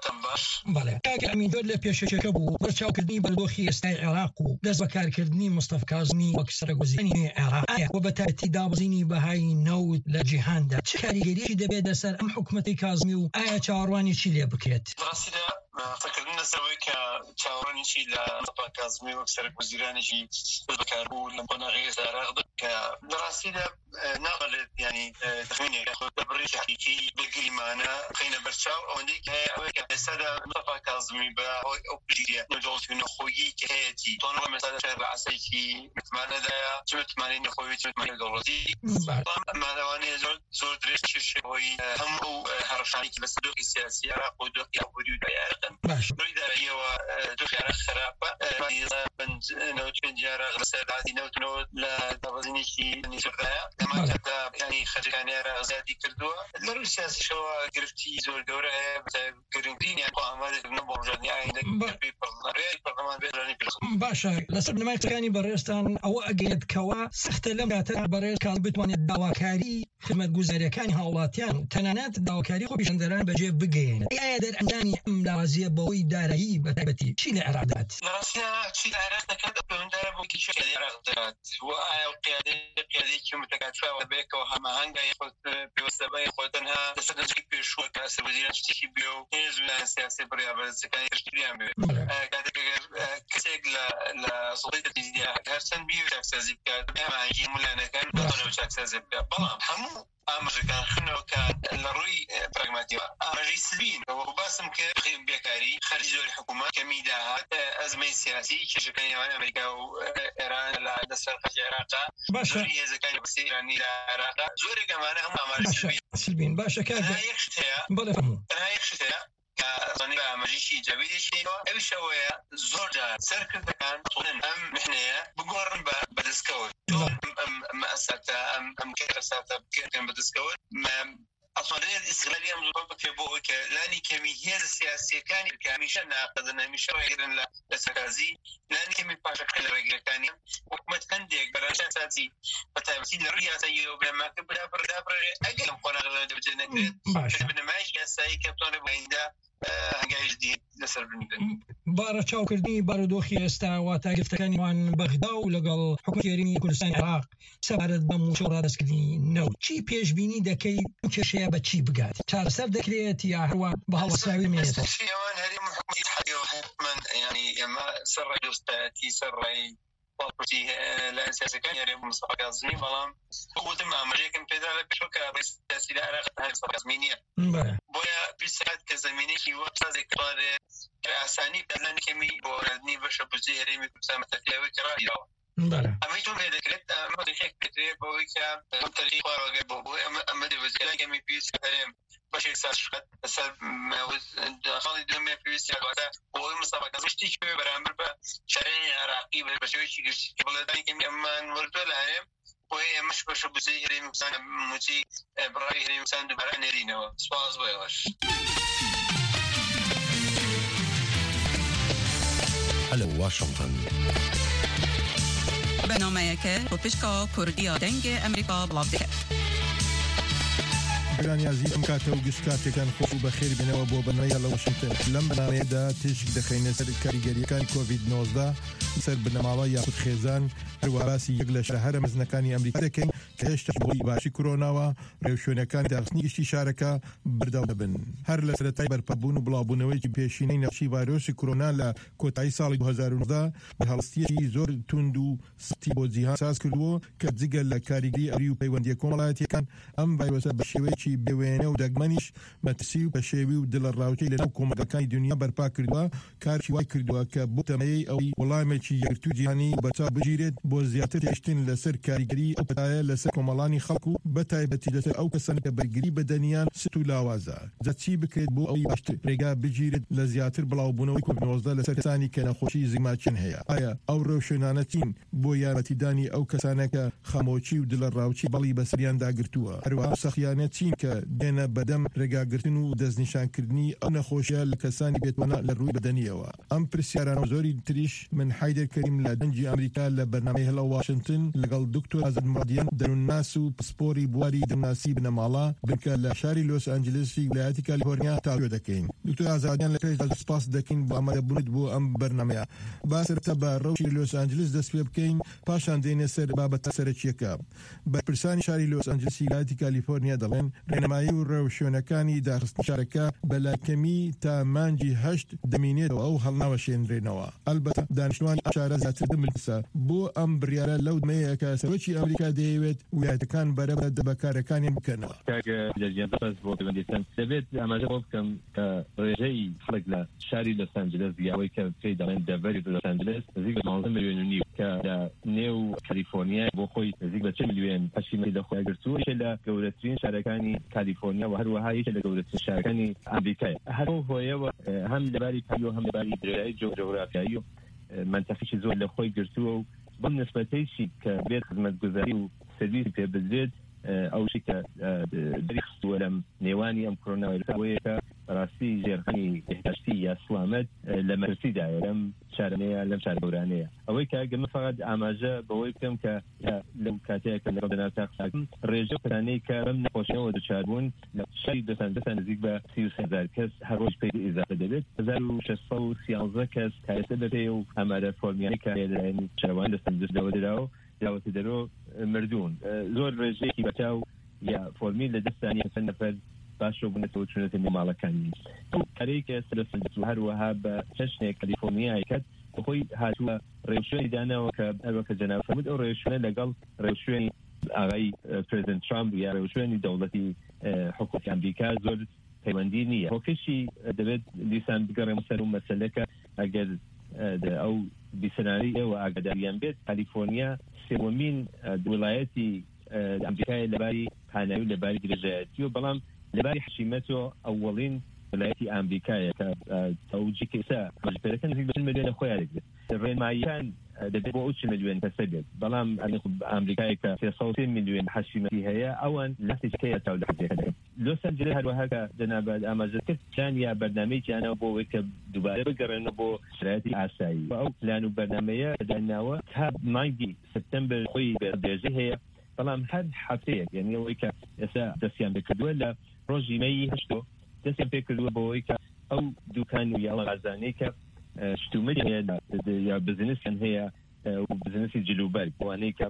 A: بەڵێ کاکە ئەمین دۆر لە پێشەکە بوو بەرچاوکردنی بارودۆخی ئێستای عێراق و دەست بەکارکردنی مستەفا کاظمی وەک سەرۆکوەزیری عێراق و بە تایبەتی دابەزینی بەهای نەوت لە جیهاندا چه کاریگەریەکی دەبێت لەسەر ئەم حکوومەتی کاظمی و ئایا چاوەڕوانی چی لێ بکرێت؟
K: ڕاستیدا فكرنا سوي كتاورني شيء لمصطفى كاظمي وكسر وزيراني شيء بكاربو لما غير سارغ كدراسي نقل يعني تخميني ياخذ بريش حقيقي بقري معنا خينا برشاو ونديك هي كسادة مصطفى كاظمي بأوبجيا نجوز في نخوي كهيتي طنوا مثلا شهر عسيكي متمنى ده شمت ماني نخوي شمت ماني دولتي ما دواني زود زود ريش شيء هم هرشاني بس دوك السياسي عراق ودوك يعبدوا ديارهم نريد أيوة دوك عراق خرابة من نوت من جارق رسالة عادي نوت نوت لا تبغيني شيء نسرها لما كذا يعني خرجاني عراق زادي كردوا لو السياسي شو قرفتي زور دورة قرنتين يعني قامات نبورجاني عندك بالبرلمان بالبرلمان بيراني بالخم
A: باشا لسبب ما يتكاني بريستان أو أجد كوا سختلم كاتر بريست كان بتواني الدواكاري خدمة جزارية كان هاولاتيان تنانات الدواكاري خو بيشندران بجيب بجين أي در عندني ملازية بوي داري بتبتي شيل عرادات
K: راسنا شيل عرادات كذا من دار بوي كشيل عرادات وقيادة قيادة كم تكاتفة وبيك وهم هنجا ياخد بوسبا ياخدنها تسنى جيب بيشوا كاس وزير تشتكي بيو نزل سياسي بريا بس كان يشتري بيو قاعد كسيج لا لصديقة الجديدة هرسن بيو شخصي كاد ما يجي ملانا كان بطلوا شخصي بلام همو أمريكان خنو كان الروي براغماتيا أمريكي سبين وباسم كخيم بيكاري خارج الحكومة كميداها أزمة سياسية كشكل يوان أمريكا وإيران لا دستور العراق زوري إذا كان بس إيراني العراق زوري كمان هم أمريكي سبين
A: سبين باشا كذا
K: أنا يخشيها
A: بلا فهمو
K: أنا يخشيها كظنيبة مجيشي جابيدي شيء أبي شوية زوجة سركت كان طولن أم محنية بقارن بدسكول أم أم أساتا أم أم كير أساتا كان بدسكول ما أصلاً الإسرائيلية مضبوطة كبوه كلاني كمية السياسية كان كميشة ناقدنا ميشة غيرن لا لسكازي لاني كمي باشا كل رجل كاني وكمت كان ديك براشة ساتي فتاوتي لرؤية سيئو بلما كبلا بردا بردا أجل مقونا غير دبجة نكريت كتبنا معيش ياساي كبتوني بغيندا هنگاهی جدید لسر بنیدن.
A: بار چاوکردنی بارودۆخی ئێستا واتە گرفتەکانیوان بەغدا و لەگەڵ حکومەتی هەرێمی کوردستانی عێراق سەبارەت بە موچە و ڕادەستکردنی نەوت چی پێشبینی دەکەی ئەم کێشەیە بە چی بگات؟ چارەسەر دەکرێت یا هەروە بە هەڵەسراوی مێنێتەوە؟
K: شێوان هەرێمی حکومەتی اتحادیە حتماً یعنی ئێمە سەرڕای دۆستایەتی سەرڕای باڵپرسی لایەن سیاسیەکانی هەرێمی مستەفا کاظمی بەڵام وتم ئاماژەیەکم پێدا لە پێشەوە کە ڕێی سیاسی لە عێراق هەر مستەفا کاظمی نییە. بۆیە پێویست کە زەمینەیەکی وەک سازێک بڵێت ئاسانی پێدانی کەمی بۆ وەرگرتنی بەشە بودجەی هەرێمی کوردستان مەتەقیەوەی کە ڕایەوە. ئەمەی تۆ پێ دەکرێت ئەمە دەخێک دەکرێت بۆەوەی کە ئەم تەرخی خواڕەوەگەر بۆ بۆی ئەمە دەوەزیێرای کەمی پێویست هەرێم بەشێک سازشکات لەسەر خاڵی دوێمێ پێویستی هەڵاتە بۆی مستەفا کاظمی شتێکی پێ بەرامبەر بە شارەی عێراقی بە شێوەیەکی گشتی کە بڵێدانی کەمی ئەممان وەردووە لە هەرێم بۆیە ئێمەش بەشە بودجەی هەرێمی کوردستان موچەی بڕای هەرێمی کوردستان دووبارە نێرینەوە. سوپاس بۆ ئێوەش.
L: هلو واشنطن
M: برنامه‌ای که پشکا کردی دنگ امریکا بلافده
N: گرانی عزیزم کاته و گشتاتکان خوب و خیر بنوا بو بنای الله واشنطن لم برنامه دا تشک دخینه سر کاریگریکان کووید نوزده سر برنامه یاخد خیزان و راسی یگل شهر مزنکانی امریکا دکن که اشتباهی باشی کرونا و ریوشونکان درسنی گشتی شارکا برداو دبن هر لسرتای برپابون و بلابونوی که پیشینی نقشی ویروس کرونا ل کوتای سال دو هزار و نوزده به هالستی زور توندو ستی بوزیها ساز کردو که زیگل کاریگری اریو پیوندی کمالات کن ام ویروس بشوی چی بوینه و دگمنش متسیو بشوی و دل راوچی لنو کمکانی دنیا برپا کردو کارشی وای کردو که بوتمی او ولایمی چی یکتو جهانی بتا بجیرد بۆ زیاتر تێشتن لەسەر کاریگەری ئەو پەتایە لەسەر کۆمەڵانی خەڵک و بەتایبەتی لەسەر ئەو کەسانە کە بەرگری بەدەنیان ست و لاوازە جەچی بکرێت بۆ ئەوی باشتر ڕێگا بگیرێت لە زیاتر بڵاوبوونەوەی کوڤید نۆزدە لەسەر کەسانی کە نەخۆشی زیگماچین هەیە ئایا ئەو ڕێوشوێنانە چین بۆ یارمەتیدانی ئەو کەسانە کە خەمۆچی و دلە ڕاوچی بەڵی بەسەریان داگرتووە هەروەها سەخیانە چین کە دێنە بەدەم ڕێگاگرتن و دەستنیشانکردنی ئەو نەخۆشیە لە کەسانی بێتوانە لە ڕووی بەدەنیەوە ئەم پرسیارانە زۆری تریش من حیدر کەریم لە دەنجی ئەمریکا لە بەرنامەی هەڵە واشنطن لەگەڵ دکتۆر ئازاد مرادیان دەرون ڕێنوناس و پسپۆری بواری دەمناسی بنەماڵە بنکە لە شاری لۆس ئەنجلسی ویلایەتی کالیفۆرنیا تاوێ دەکەین. دکتۆر ئازادیان لە پێش سپاس دەکەین بۆ ئامادەبوونت بۆ ئەم بەرنامەیە. با سەرەتا بە ڕەوشی لۆس ئەنجلس دەست پێ بکەین پاشان دێنێ سەر بابەتە سەرەکیەکە. بەرپرسانی شاری لۆس ئەنجلسی ویلایەتی کالیفۆرنیا دەڵێن ڕێنمایی و ڕێوشوێنەکانی داخستنی شارەکە بەلاکەمی تا مانگی هەشت دەمینێتەوە ئەو هەڵناوە شێنرێنەوە. ئەلبەتە دانیشتوانی ئاشارە زیاتر دەملسە بۆ ئەم بڕیارە لەو دمەیە کە سەرۆکی ئەمریکا دەیەوێت ویلایەتەکان بەرەبە دەبەکارەکانیان بکەنەوە.
O: دەبێت ئاماژە بۆ بکەم کە ڕێژەی خەڵک لە شاری لۆس ئەنجلس یاوەی کە پێی دەڵێن دەڤەری لۆس ئەنجلس نزیک بە مانزە ملیۆن و نیو کە لە نێو کالیفۆرنیا بۆ خۆی نزیک بە چل ملیۆن پەشیمەی لەخۆی گرتووە. یەکێ لە گەورەترین شارەکانی کالیفۆرنیا و هەروەها یەکێ لە گەورەترین شارەکانی ئەمریکایە. هەر بۆ هۆیەوە هەم لەباری پەیوە هەم لەباری درێژایی جۆگرافیایی و منتەقەیەکی زۆر لە خۆی گرتووە و بەم نسبەتەیشی کە بێت خزمەتگوزاری و سەرویسی پێ بدرێت ئەوشی کە دەریخستووە لەم نێوانی ئەم کۆرۆناڤایرۆسەوەیە کە بەڕاستی ژێرخانی بەهداشتی یا سڵامەت لە مەرسیدایە لەم شارانەیە لەم شار گەورانەیە. ئەوەی کە گەمە فقط ئاماژە بەوەی بکەم کە لەو کاتەیە کە لەگەڵ دەناو تاقساکم ڕێژە پەرانەی کە بەم نەخۆشیەوە دوچار بوون لە شاری دەسەندەسە نزیک بە سی و سێ هەزار کەس هەر ڕۆژ پێی ئیزافە دەبێت. هەزار و شەش سەد و سیانزە کەس کارەسە بەپێ و ئەمارە فۆرمیانی کە لەلایەن شارەوان دەسەندەسەوە دراوە داوەتە دەرۆ مردوون. زۆر ڕێژەیەکی بەچاو یا فۆرمی لە دەستانی هەسەن نەفەر باشۆ بوونەتەوە چونەتە نێماڵەکانی. ئەو کارەیەکە سەرسەندەس و هەروەها بە چەشنێک کالیفۆرنیای کرد بەخۆی هاتووە ڕێوشوێنی داناوە کە ئەوەکە جەناب فەرموود ئەو ڕێوشوێنە لەگەڵ ڕێوشوێنی ئاغای پرێزیدەنت ترامپ یا ڕێوشوێنی دەوڵەتی حکومەتی ئەمریکا زۆر پەیوەندی نییە. هۆکەشی دەبێت دیسان بگەڕێمە سەر و مەسەلەکە ئەگەر ئەو بیسەناری ئێوە ئاگاداریان بێت کالیفۆرنیا سێوەمین وڵایەتی ئەمریکای لەباری پاناوی و لەباری درێژایەتی و بەڵام لەباری حشیمەتەوە ئەوەڵین وڵایەتی ئەمریکایە کە تەوجی کێسا مەجبەرەکە نزیک بە چل ملیۆنە خۆیان دەگرێت. ڕێنماییەکان دەبێت بۆ ئەو چل ملیۆن کەسە بێت بەڵام ئەمریکای کە سێ سەد و سێ ملیۆن حشیمەتی هەیە ئەوان لاستێکەیە تاو لە حەزێکەکە. لۆس ئەنجلس هەروەها کە جەنابەت ئاماژە کرد پلان یا بەرنامەیەکی یانەوە بۆ ئەوەی کە دووبارە بگەڕێنەوە بۆ شرایەتی ئاسایی. ئەو پلان و بەرنامەیە داناوە تا مانگی سپتەمبەر خۆی بێژە هەیە بەڵام هەر هەفتەیەک یعنی ئەوەی کە ئێستا دەستیان پێکردووە لە ڕۆژی مەی هەشتۆ دەستیان پێکردووە بەوەی کە ئەو دوکان و یاڵە غازانەی کە شتومەی یا بزنسیان هەیە و بزنسی جلوبەر ئەوانەی کە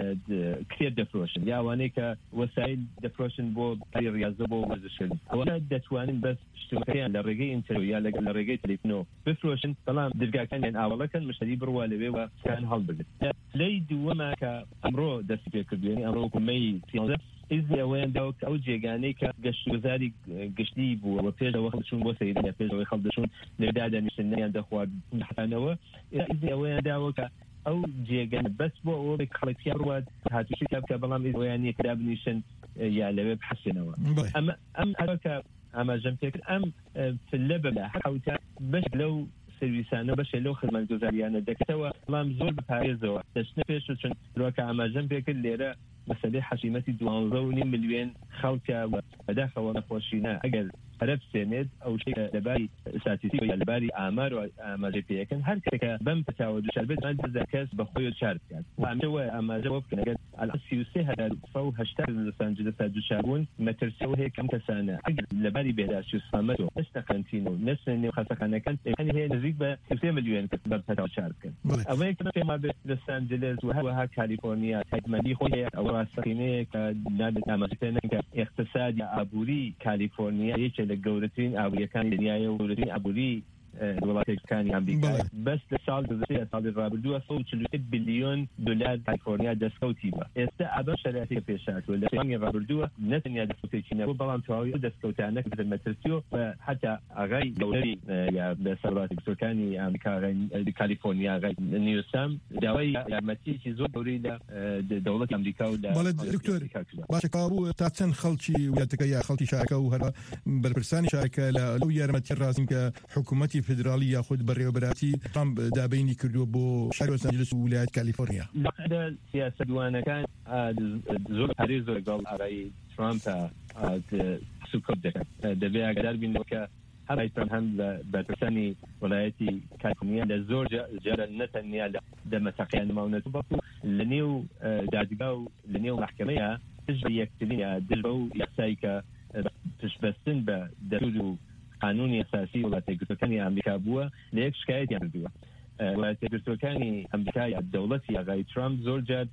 O: کتێب دەفرۆشن یا ئەوانەی کە وەسایل دەفرۆشن بۆ پای ڕاضە بۆ وەرزشکردن ئەوانە دەتوانن بەس شتومەکەیان لە ڕێگەی ئینتەرنێت یا لە ڕێگەی تەلەفۆنەوە بفرۆشن بەڵام دەرگاکانیان ئاوەڵەکەن مشتری بڕوا لەوێوە کان هەڵبگرن. لەی دووەمە کە ئەمڕۆ دەستی پێکردوێنی ئەمڕۆ مەی سیانزە ئیزنی ئەوەیان داوە کە ئەو جێگانەی کە گەشتگوزاری گشتی بووە پێشەوە خەڵچوون بۆ سەیرە پێشەوەی خەڵدەچوون لێدادانیشتنیان دەخوارد حانەوە ئیزنی ئەوەیان داوە کە ئەو جێگان بەس بۆ ئەوە خەڵکیان ڕوات هاتووشی کە بەڵام ئیزۆیان یەکرا بنیشن یا لەوێ بحەسێنەوە. ئەمە ئەم ئەوەکە ئاماژەم پێکرد ئەم فلە بەلا حوتە بەش لەو سرویسانە بەشێ لەو خزمەتگوزاریانە دەکەتەوە بەڵام زۆر بپارێزەوە دەچنە پێش چون درۆکە ئاماژەم پێکرد لێرە مەسەلەی حەشیمەتی دوانزە و نیم ملیۆن خەڵکە بەداخەوە نەخۆشینە ئەگەر هەرە بسێنێت ئەو شەی لەباری ئستاتیستیک یا لەباری ئامار و ئاماژەی پێیەکەن هەر کەسێکە بەم پەتاوە دووچار بێت هەند کەس بەخۆی چار بکات و ئەمەوە ئاماژە بۆ بکەن ئەگەر سی و سێ هەزار و هەشتا لۆس ئەنجلسا دووچار بوون مەترسیەوە هەیە کەم کەسانە ئەگەر لەباری بێداشتی و سڵامەت و نەچنە قەنتین و نەچنە نێو خەستەخانەکان ئەوانی هەیە نزیک بە سی و سێ ملیۆن کەس بەم پەتاوە چار بکەن. ئەوەیە کە پێما بێت لۆس ئەنجلس و هەروەها کالیفۆرنیا تایبەتمەندی خۆی هەیە ئەوە ڕاستەقینەیە کە نابێت ئاماژە پێ نەکەن کە ئیقتصادی ئابووری کالیفۆرنیا یەکێک لە گەورەترین ئابووریەکانی دنیاە و گەورەترین ئابووری وڵاتێکەکانی ئەمریکا بەس لە ساڵ ساڵی ڕابردووە سەد و چل و سێ بیلیۆن دلار کالیفۆرنیا دەستکەوتی بە. ئێستا ئەبە شەرایەتی کە پێشهاتووە لە ساڵی ڕابردووە نەتەنیا دەستکەوتێکی نەبوو بەڵام تەواوی دەستکەوتانە کە مەترسیەوە بە حتا ئاغای گەورەی یا بە سەرۆکی گەورەکانی ئەمریکا کالیفۆرنیا ئاغای نیوسام داوای یارمەتیەکی زۆر گەورەی لە دەوڵەتی ئەمریکا و
N: بەڵێ دکتۆر باشە کابوو تا چەند خەڵکی ویلایەتەکە یا خەڵکی شارەکە و هەر بەرپرسانی شارەکە لە لەو یارمەتی ڕازیم کە حکوومەتی فدرالی یاخود بەڕێوەبەراتی ترامپ دابینی کردووە بۆ شاری لۆس ئەنجلس و ویلایەت کالیفۆرنیا.
O: سیاسەتوانەکان زۆر پارێز زۆر لەگەڵ ئاغای ترامپ سوکەوت دەکەن دەبێت ئاگادار بینەوە کە هم ایترام هم بەرپرسانی وڵایەتی کالیفۆرنیا لە زۆر جارە نەتەنیا لە دەمەتەقیان نماونەت بەڵکو لە نێو دادگا و لە نێو محکەمەیە دژ بە یەکترینە دژ بە و یاسایی کە پشتبەستن بە دەستور و قانونی ئەساسی وڵاتە یەکگرتووەکانی ئەمریکا بووە لە یەک شکایەتیان کردووە. وڵاتە یەکگرتووەکانی ئەمریکا یا دەوڵەتی ئاغای ترامپ زۆر جار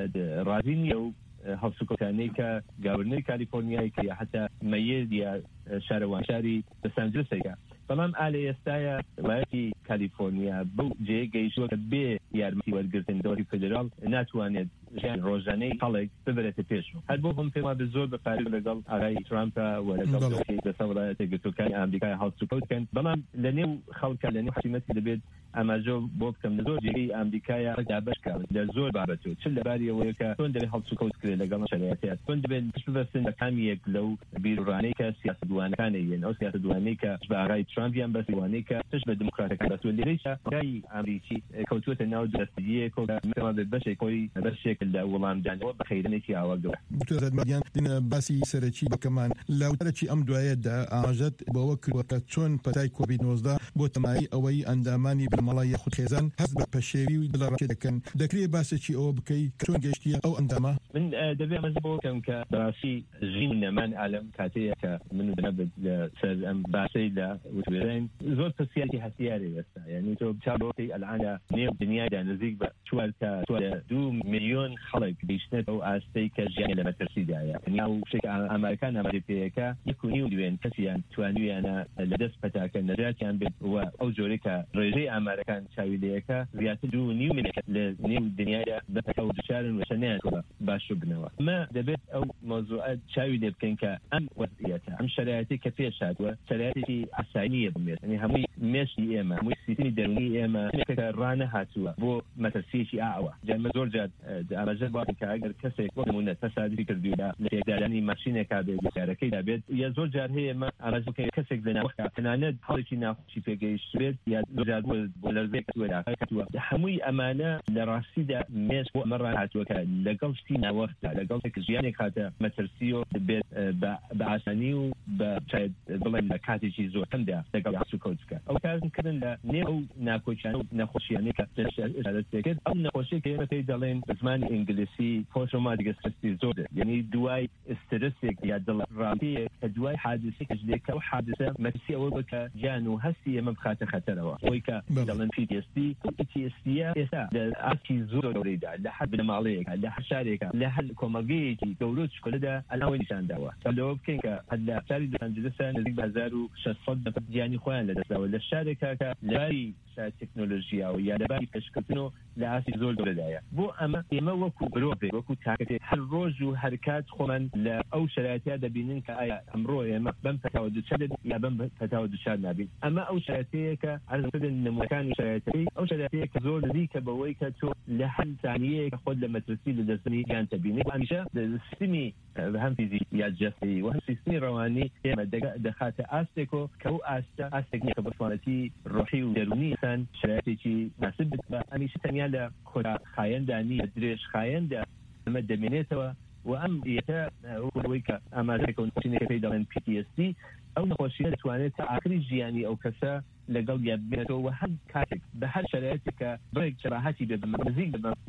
O: ڕازی نییە و هەڵسوکەوتانەی کە گاڤرنەری کالیفۆرنیای کە یا حتا مەیەد یا شارەوان شاری لۆس ئەنجلسێکە، بەڵام ئالە ئێستایە وڵایەتی کالیفۆرنیا بەو جێ گەیشتووە کە بێ یارمەتی وەرگرتن دەوری فدرال ناتوانێت ژیان ڕۆژانەی خەڵک ببرێتە پێشەوە. هەر بۆ خۆم پێما زۆر بەپارێ لەگەڵ ئاغای ترامپە و لەگەڵ دەسە وڵایەتە یەکگرتووەکانی ئەمریکای هەڵسوکەوتکەن، بەڵام لە نێو خەڵکە لە نێو حکومەتی دەبێت ئاماژە بۆ بکەم لە زۆر جێگەی ئەمریکایە دابەشکەون لە زۆر بابەتەوە، چ لەباری ئەوەیە کە تۆن دەبێت هەڵسوکەوتکرێت لەگەڵ شەرایەتەیە، تۆن دەبێت پشت ببەستن بە کامیەک لەو بیرڕانەی کە سیاسەتوانەکانەیەن، ئەو سیاسەتوانەی کە بە ئاغای ترامپیان بەسیوانەی کە پشت بە دموکراتەکان بەسوە لێرەیشە گای ئەمریکی کەوتووەتە ناو دەستگیریەک و کەمە بێت بەشێک خۆی بەشێک لە وەڵامدانەوە بە خەیرنێکی ئاواگەوە.
N: دکتۆر دینە باسی سەرەکی بەکەمان لاوتەرێکی ئەم دوایەدا ئاژەت بەوە کردوەکە چۆن پەتای کۆڤید نۆزدە بۆ تەمایی ئەوەی ئەندامانی بنەماڵی یەخودخێزان هەست بە پەشێوی و بڵەڕەکێ دەکەن. دەکرێت باسێکی ئەوە بکەی چۆن گەشتیە ئەو ئەندامە؟
O: من دەبێت مەزە بۆ بکەم کە بەڕاستی ژین نەمان عالەم کاتەیە کە من دەبێت لەسەر ئەم باسی لە وتوێرین زۆر پرسیارێکی هەستیارێ ئێستا، یعنی تۆ چاڕۆکەی ئەلعانە نێو دنیادا نزیک بە چوار تا دوو میلیۆن خەڵک گەیشتنێت ئەو ئاستەی کە ژیان لە مەترسیدایە، یعنی ئەو شتێک ئامارەکان ئەمەری پێیەکە یەک و نیو دوێن کەسیان توانویانە لەدەست پەتاکە نەجاتیان بێت و ئەو جۆرەی کە ڕێژەی ئامارەکان چاوی لەیەکە زیاتر دوو و نیو میلیۆن لە نێو دنیادا بەپەکە و دوچارن و شەنیان باشوو بنەوە. ئەمە دەبێت ئەو مۆزوعات چاوی لێ بکەین کە ئەم وەزعیەتە ئەم شەرایەتی کە پێش هاتووە شەرایەتێکی ئاسانیە بمێت، یعنی هەمووی مێشتی ئێمە هەمووی سیستمی دەرونی ئێمە کە ڕانە هاتووە بۆ مەترسیەکی ئاوە. جامە زۆر جات ئاماژە بڵێن کە ئەگەر کەسێک وەک نمونە تەسادفی کردووە لە تێکدارانی ماشینێکا بێت بیچارەکەی دابێت یا زۆر جار هەیە ئێمە ئاماژە بکەین کەسێک لە ناوەخە تەنانەت هەڵێکی ناخۆشی پێگەیشت بێت یا زۆر جار بۆ لەرزێک وەلاقە کەتووە. هەمووی ئەمانە لە ڕاستیدا مێش بۆ ئەمە ڕان هاتووە کە لەگەڵ شتی ناوەخدا لەگەڵ ژیانێک هاتە مەترسیەوە بێت بە ئاسانی و بە شاید بڵێن لە کاتێکی زۆر کەمدا لەگەڵ هەڵسوکەوتکە. ئەو کارکردن لە نێو ناکۆچیانە و نەخۆشیانەی کە دەکرد ئەو نەخۆشیە کە ئێمە پێی دەڵێن بە زمانی ئینگلیسی پۆست ترۆماتیک سترس دیسۆردر، یعنی دوای سترسێک یا دڵڕابەیەک کە دوای حادثەیەکش دێت کە ئەو حادثە مەترسی ئەوە بکە گیان و هەستی ئێمە بخاتە خەتەرەوە، ئەوەی کە دەڵێن پی تی ئێس دی. پی تی ئێس دی ئێستا لە ئاستی زۆر گەورەیدا لە هەر بنەماڵەیەکە لە هەر شارێکە لە هەر کۆمەلگەیەکی گەورە و چکۆلەدا ئەلاوەی نیشانداوە. لەوە بکەین کە لە شاری لۆس ئەنجلسە نزیک بە هەزار و شەشسەد نەفەر گیانی خۆیان لەدەستداوە لە شارێکە کە لەباری تەکنۆلۆژیا و یا لەباری پێشکەوتن و لە ئاستی زۆر گەورەدایە. بۆ ئەمە ئێمە وەکو مرۆڤێک وەکو تاکەتێک هەر ڕۆژ و هەر کات خۆمان لە ئەو شرایطیا دەبینن کە ئایا ئەمڕۆ ئێمە بەم پەتاوە دووچار یا بەم پەتاوە دووچار نابین. ئەمە ئەو شرایطەیە کە عەرزکردن نمونەکانی شرایطەکەی ئەو شرایطەیە کە زۆر نزیکە بەوەی کە تۆ لە هەر ثانیەیەک خۆت لە مەترسی لە دەستنی گیان تەبینی. هەمیشە سیستمی هەم فیزیکی یا جەستی و هەم سیستمی ڕەوانی ئێمە دەخاتە ئاستێکۆ کە ئەو ئاستە ئاستێک نییە کە بەتوانەتی ڕۆحی و دەرونی ئینسان شرایطێکی ناسب بە هەمیشە تەنیا لە خۆراخایەندا نیە درێژ خایەندا ئەمە دەمێنێتەوە و ئەم یەکە ئەوەی کە ئاماژەیەکە نەخۆشیەکە پێی دەڵێن پی تی ئێس دی ئەو نەخۆشیە دەتوانێت تا ئاخری ژیانی ئەو کەسە لەگەڵ یابێتەوە هەر کاتێک بە هەر شرایطێک کە بڕێک شەراحەتی بێ نزیک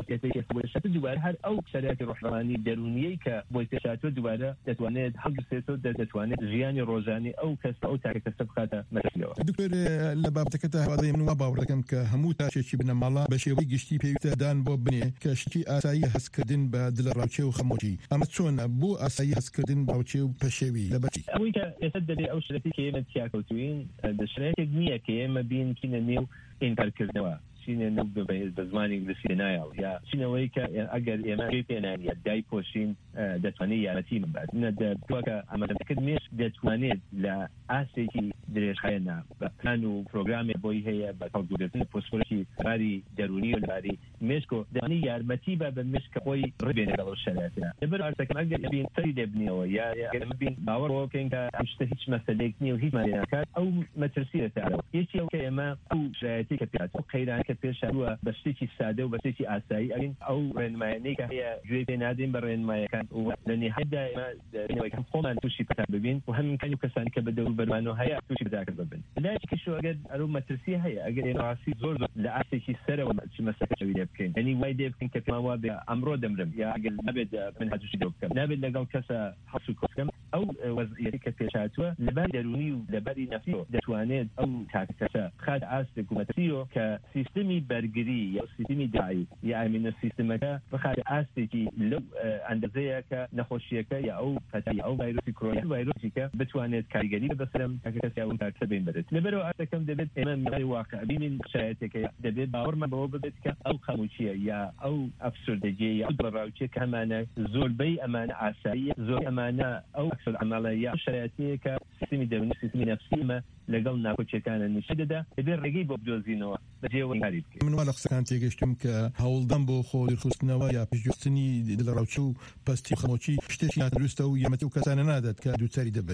O: بە دووبارە هەر ئەو شرایطی ڕۆحڕەوانی دەرونیەی کە بۆی پێشاتوە دووبارە دەتوانێت هەڵگرسێتەوە دەتوانێت ژیانی ڕۆژانی ئەو کەس ئەو تاکە کەسە بخاتە مەترسیەوە.
N: دکتۆر لە بابەتەکەتە هەوادەی من وا باوەڕ دەکەم کە هەموو تاچێکی بنەماڵە بە شێوەی گشتی پێویستە دان بۆ بنێ کە شتی ئاسایی هەستکردن بە دڵەڕاوچێ و خەمۆکی. ئەمە چۆنە بۆ ئاسایی هەستکردن باوچێ و پەشێوی لە بەچی؟
O: ئەوەی کە ئێستا دەبێت ئەو شرەتی کە ئێمە تیاکەوتوین شرایطێک نییە کە ئێمە بین چینە نێو ئینکارکردنەوە چینە نەو بە زمانی ئینگلیسی نایڵ یا چینەوەی کە ئەگەر ئێمە پێێنانە دای پۆشین دەتوانێت یارەتی من بات نەدەکە ئەمەدەکرد مێش دەتوانێت لە ئاستێکی درێژخایەنە بە پلان و پرۆگرامێک بۆی هەیە بە هەڵگرتن پۆسپۆرەکی باری دەرونی و لەباری مێشکۆ دەوانی یارمەتی بە بە مێشکە خۆی ڕبێنێت لەگەڵ شەرایطە. لەبەر ئەرسەکەم ئەگەر بین سەری دەبنیەوە یا ئەگەر بین باوەڕەوە بکەین کە ئەم شتە هیچ مەسەلەیەک نییە و هیچ مانای ناکات ئەو مەترسیە تارەوە. یەکی ئەو کە ئێمە ئەو شرایطی کە پێات ئەو قەیرانکە کە پێشوە بە شتێکی سادە و بە شتێکی ئاسایی ئەین ئەو ڕێنمایانەی کە هەیە گوێ پێ نادەین بە ڕێنمایەکان لە نهایەتدا ئێمە خۆمان تووشی پەتا ببین و هەمین کەسانی کە بە دەور بەرمانەوە هەیە تووشی پەتاکرد ببن. لایەکی شو ئەگەر ئەرو مەترسی هەیە ئەگەر ئێمە ڕاستی زۆر زۆر لە ئاسێکی سەرەوە مەسەلەی لێ بکەین یعنی وای لێ بکەین کە پێمان وا بێ ئەمڕۆ دەمرم یا ئەگەر نابێت من هاتووشی دەور بکەم نابێت لەگەڵ کەسە هەڵس و کۆس بکەم ئەو وەزعیەتی کە پێشهاتووە لەبەر دەرونی و لەبەری نەفسی دەتوانێت ئەو کاکەسە خات ئاستێک و مەترسیەوە کە سیستمی بەرگری یا سیستمی داعی یا ئامینە سیستمەکە بخات ئاستێکی لەو ئەندەزەیە کە نەخۆشیەکە یا ئەو پەتا یا ئەو ڤایرۆسی کۆرۆنا ڤایرۆسی کە بتوانێت کاریگەری بەسەرم کاکەسە ئەو کاکەسە بین بێت لەبەرەوە ئاستەکەم دەبێت ئێمە میوانی واقع بینین شایەتێکە دەبێت باوەڕمان بەوە ببێت کە ئەو خەموچیە یا ئەو ئەفسردەگی یا ئەو دڵڕاوچیە کە هەمانە زۆربەی ئەمانە ئاساییە زۆر ئەمانە ئەو ئەکسل عەمەڵە یا شایەتەیە کە سیستمی دەرونی سیستمی نەفسیمە لەگەڵ ناکۆچیەکانە نیشە دەدا دەبێت ڕێگەی بۆ بدۆزینەوە بەجێوە کاری بکەین.
N: من وا لە قسەکان تێگەشتم کە هەوڵدەم بۆ خۆگیرخستنەوە یا پێشگوێستنی دڵڕاوچە و پەستی خەمۆکی شتێکی نادروستە و یەمەتی و کەسانە نادات کە دووچاری دەبن.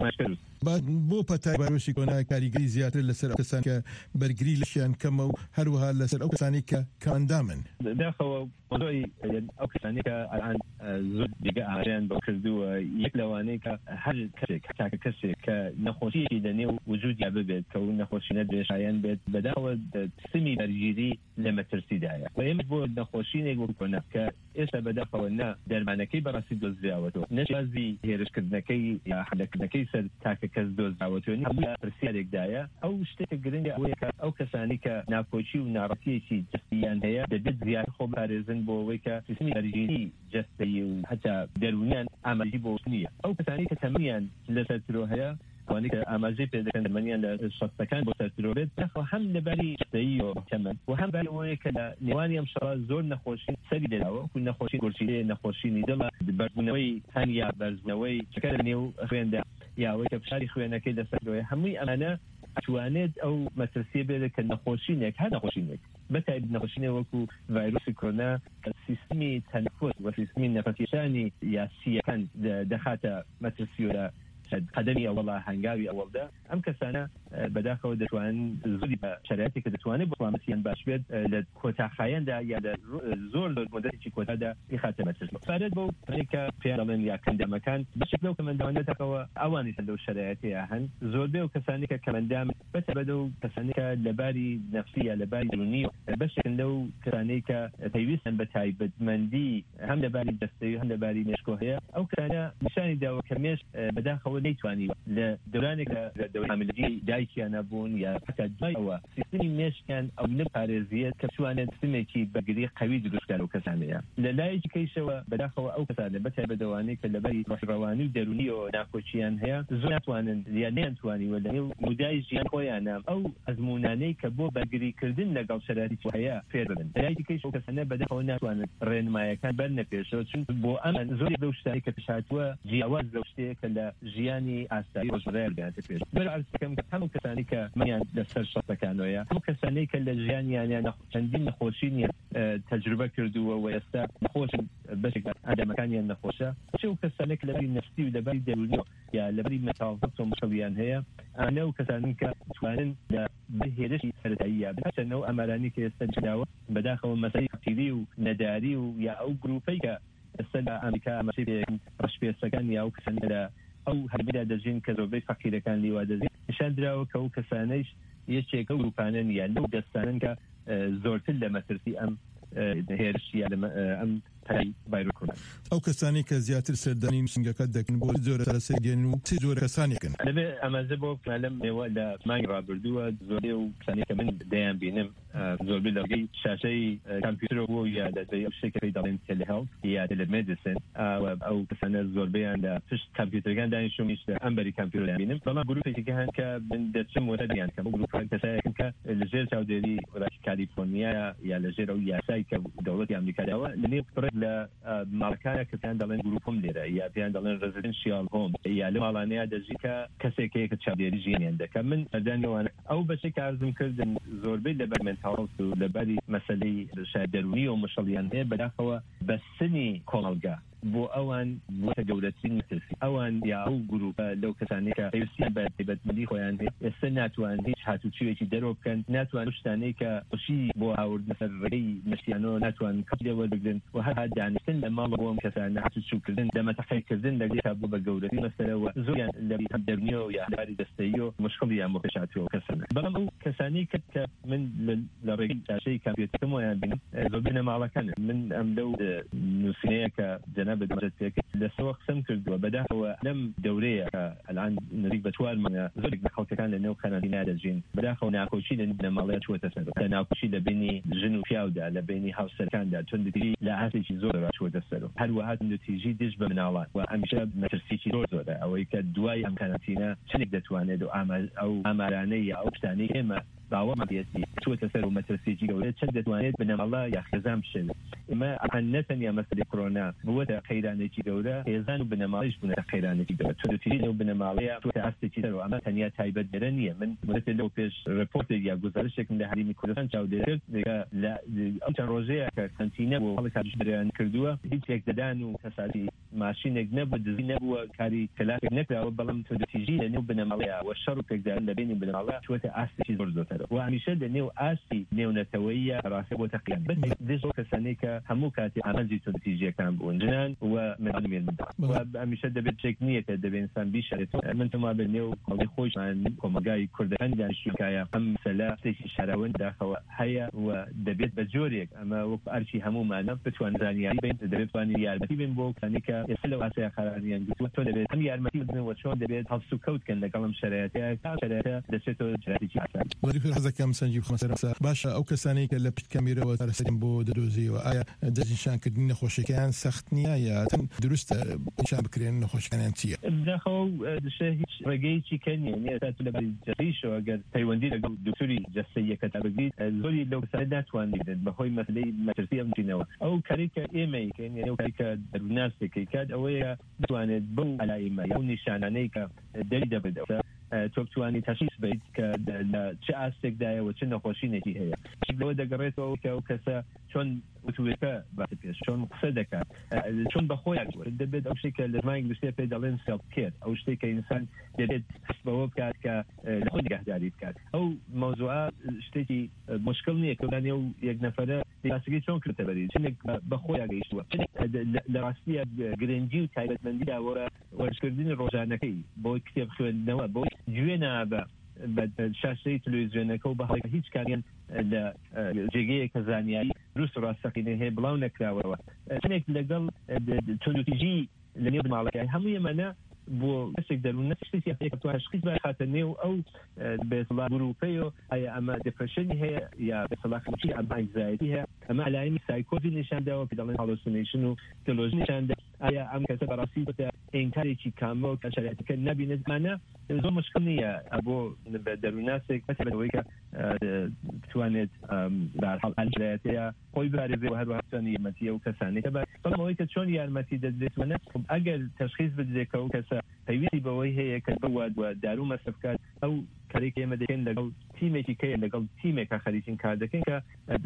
N: بۆ پەتای ڤایرۆسی کۆرۆنا کاریگەری زیاتر لەسەر کەسان کە بەرگری لەشیان کەمە و هەروەها لەسەر ئەو کەسانی کە کەمەندامن.
O: داخەوە مۆزۆی ئەو کەسانی کە ئەلان زۆر دیگە ئاژیان بۆ کردووە یەک لەوانەیە کە هەر کەسێک تاکە کەسێک کە نەخۆشیەکی دەنێو وجودیا ببێت کە و نەخۆشی نەدرێژایان بێت بەداوە سمی بەرگیری لە مەترسیدایە و ئێمە بۆ نەخۆشینێک بۆ کۆنا کە ئێستا بەداخەوە نا دەرمانەکەی بەڕاستی دۆزراوەتەوە نەشازی هێرشکردنەکەی یا حەلەکردنەکەی سەر تاکە کەس دۆزراوەتەوە هەموو پرسیارێکدایە ئەو شتێکە گرنگە ئەوەیە کە ئەو کەسانی کە ناکۆچی و ناڕەتیەکی جستیان هەیە دەبێت زیاتر خۆ بپارێزن بۆ ئەوەی کە سیستمی بەرگیری جستەیی و حتا دەرونیان ئاماژی بۆ نییە ئەو کەسانی کە تەمەنیان لەسەر ترۆ هەیە وانی کە ئاماژەی پێ دەکەن دەمەنیان لە شەستەکان بۆ سەرترۆ بێت هەم لەبەری جستەیی و تەمەن و هەم بەر ئەوەیە کە لە نێوانی ئەم شەڕە زۆر نەخۆشی سەری دەداوە و نەخۆشی گورچیلێ نەخۆشینی دڵە بەربوونەوەی هەنیا بەرزبوونەوەی چکە لە نێو خوێندا یا ئەوەی کە فشاری خوێنەکەی لەسەرەوەی هەمووی ئەمانە ئەتوانێت ئەو مەترسیە بێت کە نەخۆشینێک هەر نەخۆشینێک بەتای نەخۆشینێ وەکو ڤایرۆسی کۆرۆنا کە سیستمی تەنفس و سیستمی نەفەسکێشانی یاسیەکان دەخاتە مەترسیۆرە قەدەمی ئەوڵا هەنگاوی ئەوەڵدا ئەم کەسانە بەداخەوە دەتوانن زۆری بە شەرایەتێک کە دەتوانێت بۆ سڵامەتیان باش بێت لە کۆتاخایەندا یا لە زۆر لە مدەتێکی کۆتادا یخاتە مەترس فارێت بۆ پرێکە پێیان دەڵێن یا کەندەمەکان بەشێک لەو کەمەنداوانێتەکەەوە ئەوانی لەو شەرایەتەیە هەن زۆربەی و کەسانی کە کەمەندام بەتە بەدە و کەسانی کە لەباری نەفسی یا لەباری درونی بەشێکن لەو کەسانەی کە پێویستن بە تایبەتمەندی هەم لەباری دەستەوی هەم لەباری مێشکۆ هەیە ئەو کەسانە نیشانی داوە کە مێش بەداخەوە نەیتوانی لە دەورانێک لە دەوراملگی دایکیان نەبوون یا حتا دوایەوە سیستمی مێشکیان ئەو نەپارێزیێت کە بتوانێت سیستمێکی بەرگری قەوی دروستکار ئەو کەسانەیە لە لایەکی کەیشەوە بەداخەوە ئەو کەسانە بەتای بەدەوانەی کە لەبەری ڕۆژڕەوانی و دەرونیەوە ناکۆچیان هەیە زۆر ناتوانن یا نەیانتوانیوە لە نێو مودای ژیان خۆیانە ئەو ئەزمونانەی کە بۆ بەرگریکردن لەگەڵ شەرایطی هەیە فێر ببن لایەکی کەیش ئەو کەسانە بەداخەوە ناتوانن ڕێنمایەکان بەرنە پێشەوە چون بۆ ئەمە زۆری لەو شتانی کە پێشهاتووە جیاواز لەو شتەیە کە لە ژیانی ئاسایی ڕۆژڕەیە بگاتە پێش بەرعکسەکەم کە هەموو کەسانی کە منیان لەسەر شەڕەکانەوەیە هەموو کەسانەی کە لە ژیانیانیان چەندین نەخۆشینیان تەجروبە کردووە و ئێستا نەخۆشن بەشێک ئەندامەکانیان نەخۆشە چ و کەسانێک لەبەری نەفسی و لەبەری دەرونیەوە یا لەبەری مەتاڵفەت و مشکڵیان هەیە ئانە و کەسانن کە توانن لە بهێرشی سەرەتاییە بچەنەوە ئەمارانی کە ئێستا جداوە بەداخەوە مەسەی قەتیلی و نەداری و یا ئەو گروپەی کە ئێستا لە ئەمریکا مەسەی ڕەشپێسەکان یا ئەو کەسانی لە ئەو هەربدا دەژین کە زۆربەی فەقیرەکان لیوا دەژین نیشان دراوە کە ئەو کەسانەیش یەکێکە گروپانن یا لەو دەستانن کە زۆرتر لە مەترسی ئەم هێرش یا ئەم
N: ئەو کەسانی کە زیاتر سەردانی سنگەکە دەکەن بۆ زۆرە سەرسەگەن و چ جۆرە کەسانێکن
O: لەبێ ئەمازە بۆ لەم نێوە لە مانگ ڕابردووە زۆرێ و کەسانی کە من دەیان بینم زۆربەی لەگەی شاشەی کامپیوتەر بۆ یا لەدەی ئەو شتێکی پێی دەڵێن تێلهێڵ یا تێلەمێدیسن ئەو کەسانە زۆربەیان لە پشت کامپیوتەرەکان دانیشتوونیش ئەمبەری کامپیوتەر بینم بەڵام گروپێکی هەن کە من دەچم وەرەدیان کە بۆ گروپان کەسایەکن کە لەژێر چاودێری وڵاتی کالیفۆرنیا یا لەژێر ئەو یاسای کە دەوڵەتی ئەمریکاداوە لەنێو پڕێک لە ماڵەکانە کە پێیان دەڵێن گروپم لێرە یا پێیان دەڵێن ڕزیدنشیال هۆم یا لە ماڵانەیە دەژی کە کەسێکەیە کە چاودێری ژیانیان دەکەن من ئەدانەوەوانە ئەو بەشێک ئارزم کردن زۆربەی لەبەر مێنتاڵ و لەبەری مەسەلەی شاید دەرونی و مشەڵیان هەیە بەداخەوە بەسنی کۆمەلگا بۆ ئەوان وەتە گەورەترین مەترسی ئەوان یا ئەو گروپە لەو کەسانەی کە پێویستیان بە تایبەتمەندی خۆیان هەیە ئێستا ناتوان هیچ هاتوچوێکی دەرەوە بکەن ناتوان شتانەی کە وشی بۆ هاوردنە سەر ڕێگەی مەشتیانەوە ناتوان کەپلەوە بگرن و هەر دانیشتن لە ماڵ بۆ ئەم کەسانە هاتوچووکردن دەمەتەقەیکردن لەگەڵ بۆ بە گەورەی مەسەلەوە زۆریان لە دەرنیەوە یا هەلاری دەستەیی و مشکڵیان بۆ پێشاتەوە کەسانە بەڵام ئەو کەسانەی کە من لە ڕێگەی تاشەی کامپیوتەرم ویان بینم زۆر بنەماڵەکانن من ئەم لەو نووسینەیە کە جەناب دەمەجەد پێ لەسەوە قسەم کردووە بەداخەوە لەم دەورەیە کە ئەلان نزیک بە چوار مانگە زۆرێک لە خەڵکەکان لە نێو قەنەدینا دەژین بەداخەوە ناکۆچی لە بنەماڵەیە چوەتە سەر لە ناکۆچی لە بینی ژن و پیاودا لە بینی هاوسەرەکاندا توندتری لە ئاسێکی زۆر چوەتە سەر هەروەها توندتیژی دژ بە مناڵان و ئەمیشە مەترسیی زۆر زۆرە ئەوەی کە دوای ئەم کارانتینە چنێک دەتوانێت و ئەو ئامارانەی یا ئەو شتانەی ئێمە باوەڕمان پێێتی چوەتە سەر و مەترسیی گەورە چەند دەتوانێت بنەماڵە یا خێزان بشێت ئێمە ئەمە نەتەنیا مەسەلەی کۆرۆنا بووەتە قەیرانێکی گەورە هێزان و بنەماڵیش بوونەتە قەیرانێکی گەورە توندتیژی لەو بنەماڵەیە چوەتە ئاستێکی سەر و ئەمە تەنیا تایبەت دەرە نییە من وەتە لەو پێش ڕپۆرتێک یا گوزارشێکم لە هەرێمی کوردستان چاودێرکرد لە ئەو چەند ڕۆژەیە کە کەنتینە بۆ خەڵک هاتوچۆیان کردووە هیچ یەکدەدان و کەساتی ماشینێک نەبووە دزی نەبووە کاری کەلافێک نەکراوە بەڵام توندتیژی لە نێو بنەماڵەیە و شەڕ و پێکدارن لە بینی بنەماڵە چوەتە ئاستێکی زۆر زۆرترە و هەمیشە لە نێو ئاستی نێونەتەوەیە ڕاستە بۆ تەقیان بەس دژۆ کەسانەی کە هەموو کاتی ئامانجی توندتیژیەکان بوون جنان و مێن و هەمیشە دەبێت چێک نییە کە دەبێت ئینسان بیشارێتەوە من تۆما بە نێو کۆڵی خۆشمان کۆمەلگای کوردەکان دانیشتووکایە ئەم مەسەلە شتێکی شاراون داخەوە هەیە و دەبێت بە جۆرێک ئەمە وەک ئەرچی هەموومانە بتوان زانیاری بین دەبێت توانی یارمەتی بین بۆ کانی کە ئێستا لەو ئاسەیە قەرانیان گرتووە تۆ دەبێت هەم یارمەتی بدنەوە چۆن دەبێت هەڵسو کەوتکەن لەگەڵم شەرایەتەیە تا شەرایەتە دەچێتەوە جراتێکی ئاسان
N: وەری حەزەکەم سەنجیب خەمسەر باشە ئەو کەسانی کە لە پتکەمیرەوە تەرسەرین بۆ دەدۆزیەوە ئایا دەستنیشانکردنی نەخۆشیەکەیان سەخت نییە یا تەن دروستە نیشان بکرێن نەخۆشیەکانیان چییە
O: داخەوە دشە هیچ ڕێگەیەکی کەنیە نیە تا تو لەبەری جەستیشەوە ئەگەر پەیوەندی لەگەڵ دکتۆری جەستەیەکە تا بگریت زۆری لەو کەسانە ناتوانیت بەهۆی مەسلەی مەترسی ئەم جینەوە ئەو کاری کە ئێمە یکەین یعنی ئەو کاری کە دەروناسێکی کات ئەوەیە بتوانێت بەو ئەلایمە یا ئەو نیشانانەی کە دەری دەبێت تۆ بتوانی تەشخیص بیت کە لە چه ئاستێکدایە و چه نەخۆشینێکی هەیە لەوە دەگەڕێتەوە کە ئەو کەسە چۆن وتوێتە باسی پێش چۆن قسە دەکات چۆن بەخۆیان دەبێت ئەو شتێک کە لە ژمارە ئینگلیزیە پێی دەڵێن سێلف کێر ئەو شتێک کە ئینسان دەبێت حس بەوە بکات کە لە خۆی نگەهداری بکات ئەو مەوزوعە شتێکی مشکل نییە کە لە نێو یەک نەفەرە دیاسەکەی چۆن کردە بەری چنێک بەخۆیان گەیشتووە لە ڕاستیە گرنگی و تایبەتمەندی داوەرە وەرزکردنی ڕۆژانەکەی بۆی کتێب خوێندنەوە بۆی گوێ نابە بە شاشەی تەلەڤیزیۆنەکە و بەهەڵێک هیچ کاریان لە جێگەیەکە زانیاری دروست و ڕاستەقینە هەیە بڵاو نەکراوەوە چنێک لەگەڵ توندوتیژی لە نێو ماڵەکەی هەموو ئێمەنە بۆ کەسێک دەروون نەشتێکی هەیە کە تشخیص بخاتە نێو ئەو بێسەڵا گروپەیە ئایا ئەمە دپرشنی هەیە یا بێسەڵا خەڵکی ئەمە ئەنگزایەتی هەیە ئەمە علایمی سایکۆزی نیشانداوە پێ دەڵێن هاڵۆسینیشن و تەلۆژی نیشاندا ئایا ئەم کەسە بەڕاستی بۆتە ئینکارێکی کامەوە کە شەرایەتەکە نەبینێت زمانە زۆر مشکل نییە بۆ بە دەرووناسێک بەسەرەوەی کە بتوانێت بەهەڵ ئەلشایەتەیە خۆی بارێزێ و هەروەها بتوانێت یارمەتیە و کەسانێکە بەڵام ئەوەی کە چۆن یارمەتی دەدرێتوەنە ئەگەر تەشخیص بدرێت کە ئەو کەسە پەیویستی بەوەی هەیە کە بواد و دارو مەصرف بکات ئەو کارێک ئێمە دەکەین لەگەڵ تیمێکی کەیە لەگەڵ تیمێکە خەریکین کار دەکەین کە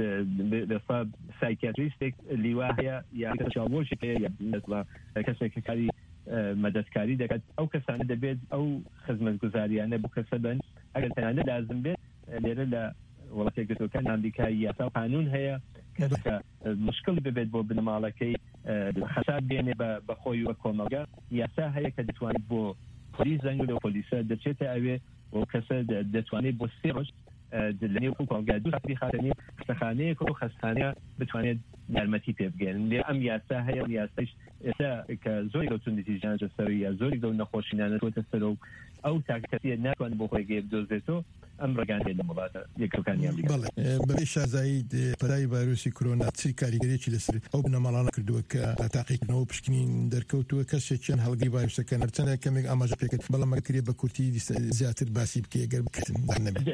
O: بەسا سایکیاتریستێک لیوا هەیە یا چاوەشێک هەیە یا کەسێک کاری مەدەستکاری دەکات ئەو کەسانە دەبێت ئەو خزمەتگوزاریانە بۆ کەسە بن ئەگەر تەنانە لازم بێت لێرە لە وڵاتی یەکگرتووەکان ئەمریکای یاسا و قانون هەیە کە مشکل ببێت بۆ بنەماڵەکەی خەسار بێنێ بە خۆی وە کۆمەلگا یاسا هەیە کە دەتوانێت بۆ پۆلیس زەنگ لە پۆلیسە دەچێتە ئەوێ و کەسە دەتوانێت بۆ سێ ڕۆژ لە نێو کۆمەلگا دوو ساعتی خاتەنێ خستەخانەیەک و خەستانەیە بتوانێت یارمەتی پێ بگەن لێ ئەم یاسا هەیە یاساش ئێستا کە زۆری لەو توندتیژیانە سەروی یا زۆری لەو نەخۆشینانە تۆتە سەرۆ و ئەو تاکەتیە ناتوانێت بۆ خۆی بدۆزێتەوە ئەم ڕگان لە وڵاتە یەکەکانی ئەمریکا
N: بەبێ شازایی پەرای ڤایرۆسی کۆرۆنا چی کاریگەریەکی لەسەر ئەو بنەماڵانە کردووە کە تاقیکردنەوە پشکنین دەرکەوتووە کەسێکیان هەڵگەی ڤایرۆسەکە هەرچەندە کەمێک ئاماژە پێکرد بەڵام ئەگەر بە کورتی زیاتر باسی بکە ئەگەر بکردن نەبێت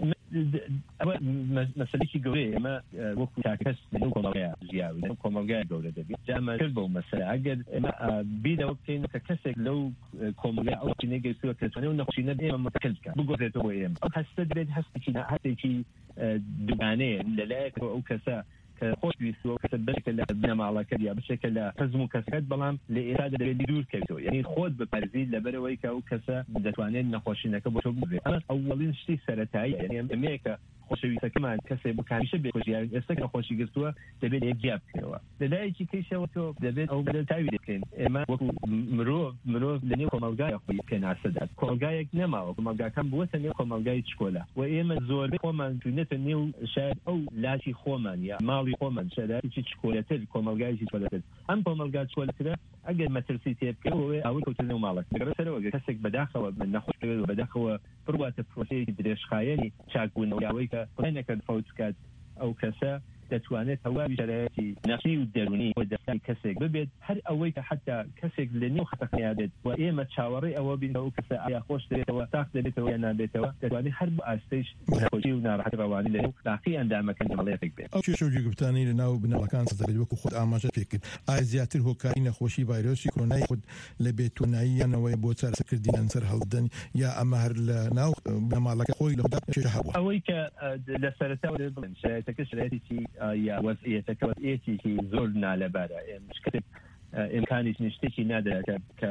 O: مەسەلەی گەورەیە ئێمە وەکو تاکەس لەنێو کۆمەلگایە ژیاوی لەنێو کۆمەلگایە گەورە دەبێت جامە کرد بەو مەسەلە ئەگەر ئێمە بیرەوە بکەین کە کەسێک لەو کۆمەلگای ئەو چینەی گەیشتووە کە توانێت نەخۆشینە ئێمە متکل بکات بگۆڕێتەوە ئێمە ئەو هەستە دەبێت هەستێکی هەستێکی دوگانەیە لەلایەک ئەو کەسە کە خۆشویستەوە کەسە بشکە لە بنەماڵەکە یا بشکە لە حزم و کەسەکەت بەڵام لە ئێستا دەبێت دوور کەوێتەوە یعنی خۆت بپەرزیت لەبەرەوەی کە ئەو کەسە دەتوانێت نەخۆشینەکە بۆ تۆ ببێت ئەمە ئەووەڵین شتی سەرەتایی یعنی ئەمەیەکە خۆشەویستەکەمان کەسێ بکانیشە بێخۆشییان ئێستا کە خۆشی گرتووە دەبێت یەکجیا بکەوە لەلایەکی کەیشەوە تۆ دەبێت ئەو بەدە تاوی دەکەین ئێمە وەکو مرۆڤ مرۆڤ لە نێو کۆمەلگایە خۆی پێناسەدات کۆمەلگایەک نەماوە کۆمەلگاکان بووەتە نێو کۆمەلگای چکۆلا و ئێمە زۆربەی خۆمان توینێتە نێو شاید ئەو لاتی خۆمان یا ماڵی خۆمان شایدی چکۆلەتر کۆمەلگایکی چکۆلەتر ئەم کۆمەلگا چکۆلەترە ئەگەر مەترسی تێ بکەوە ئەوەی کەوتنەوە ماڵک دەگەڕێتەوە کەسێک بەداخەوە من نەخۆشەوێت و بەداخەوە بڕواتە پرۆسەیەکی درێژخایەنی چاکبوونەوە یاوەی کە نەکرد فەوت بکات ئەو کەسە دەتوانێت هەواوی شەرایەتی نەخشی و دەرونی و دەستانی کەسێک ببێت هەر ئەوەی کە حتا کەسێک لە نێو خەتەقەیە بێت و ئێمە چاوەڕێی ئەوە بین ئەو کەسە ئایا خۆش دەبێتەوە تاق دەبێتەوە یا نابێتەوە دەتوانێت هەر بە ئاستەیش نەخۆشی و ناڕەحەتی ڕەوانی لە نێو لاقی ئەندامەکان دەمەڵێتێک بێت
N: ئەو کێشەوجی گفتانی لە ناو بنەڵەکان سەدەبێت وەکو خۆت ئاماژە پێکرد ئایا زیاتر هۆکاری نەخۆشی ڤایرۆسی کۆرۆنای خود لە بێتواناییانەوەی بۆ چارەسەرکردنیان سەر هەڵدەن یا ئەمە هەر لە ناو بنەماڵەکە خۆی لە کێشە هەبووە
O: ئەوەی کە لە سەرەتاوە بڵێن شرایەتەکە شرایەتێکی یا وەزعیەتەکە وەزعیەتێکی زۆر نالەبارە مشکلێک ئیمکانیش شتێکی نادەکە کە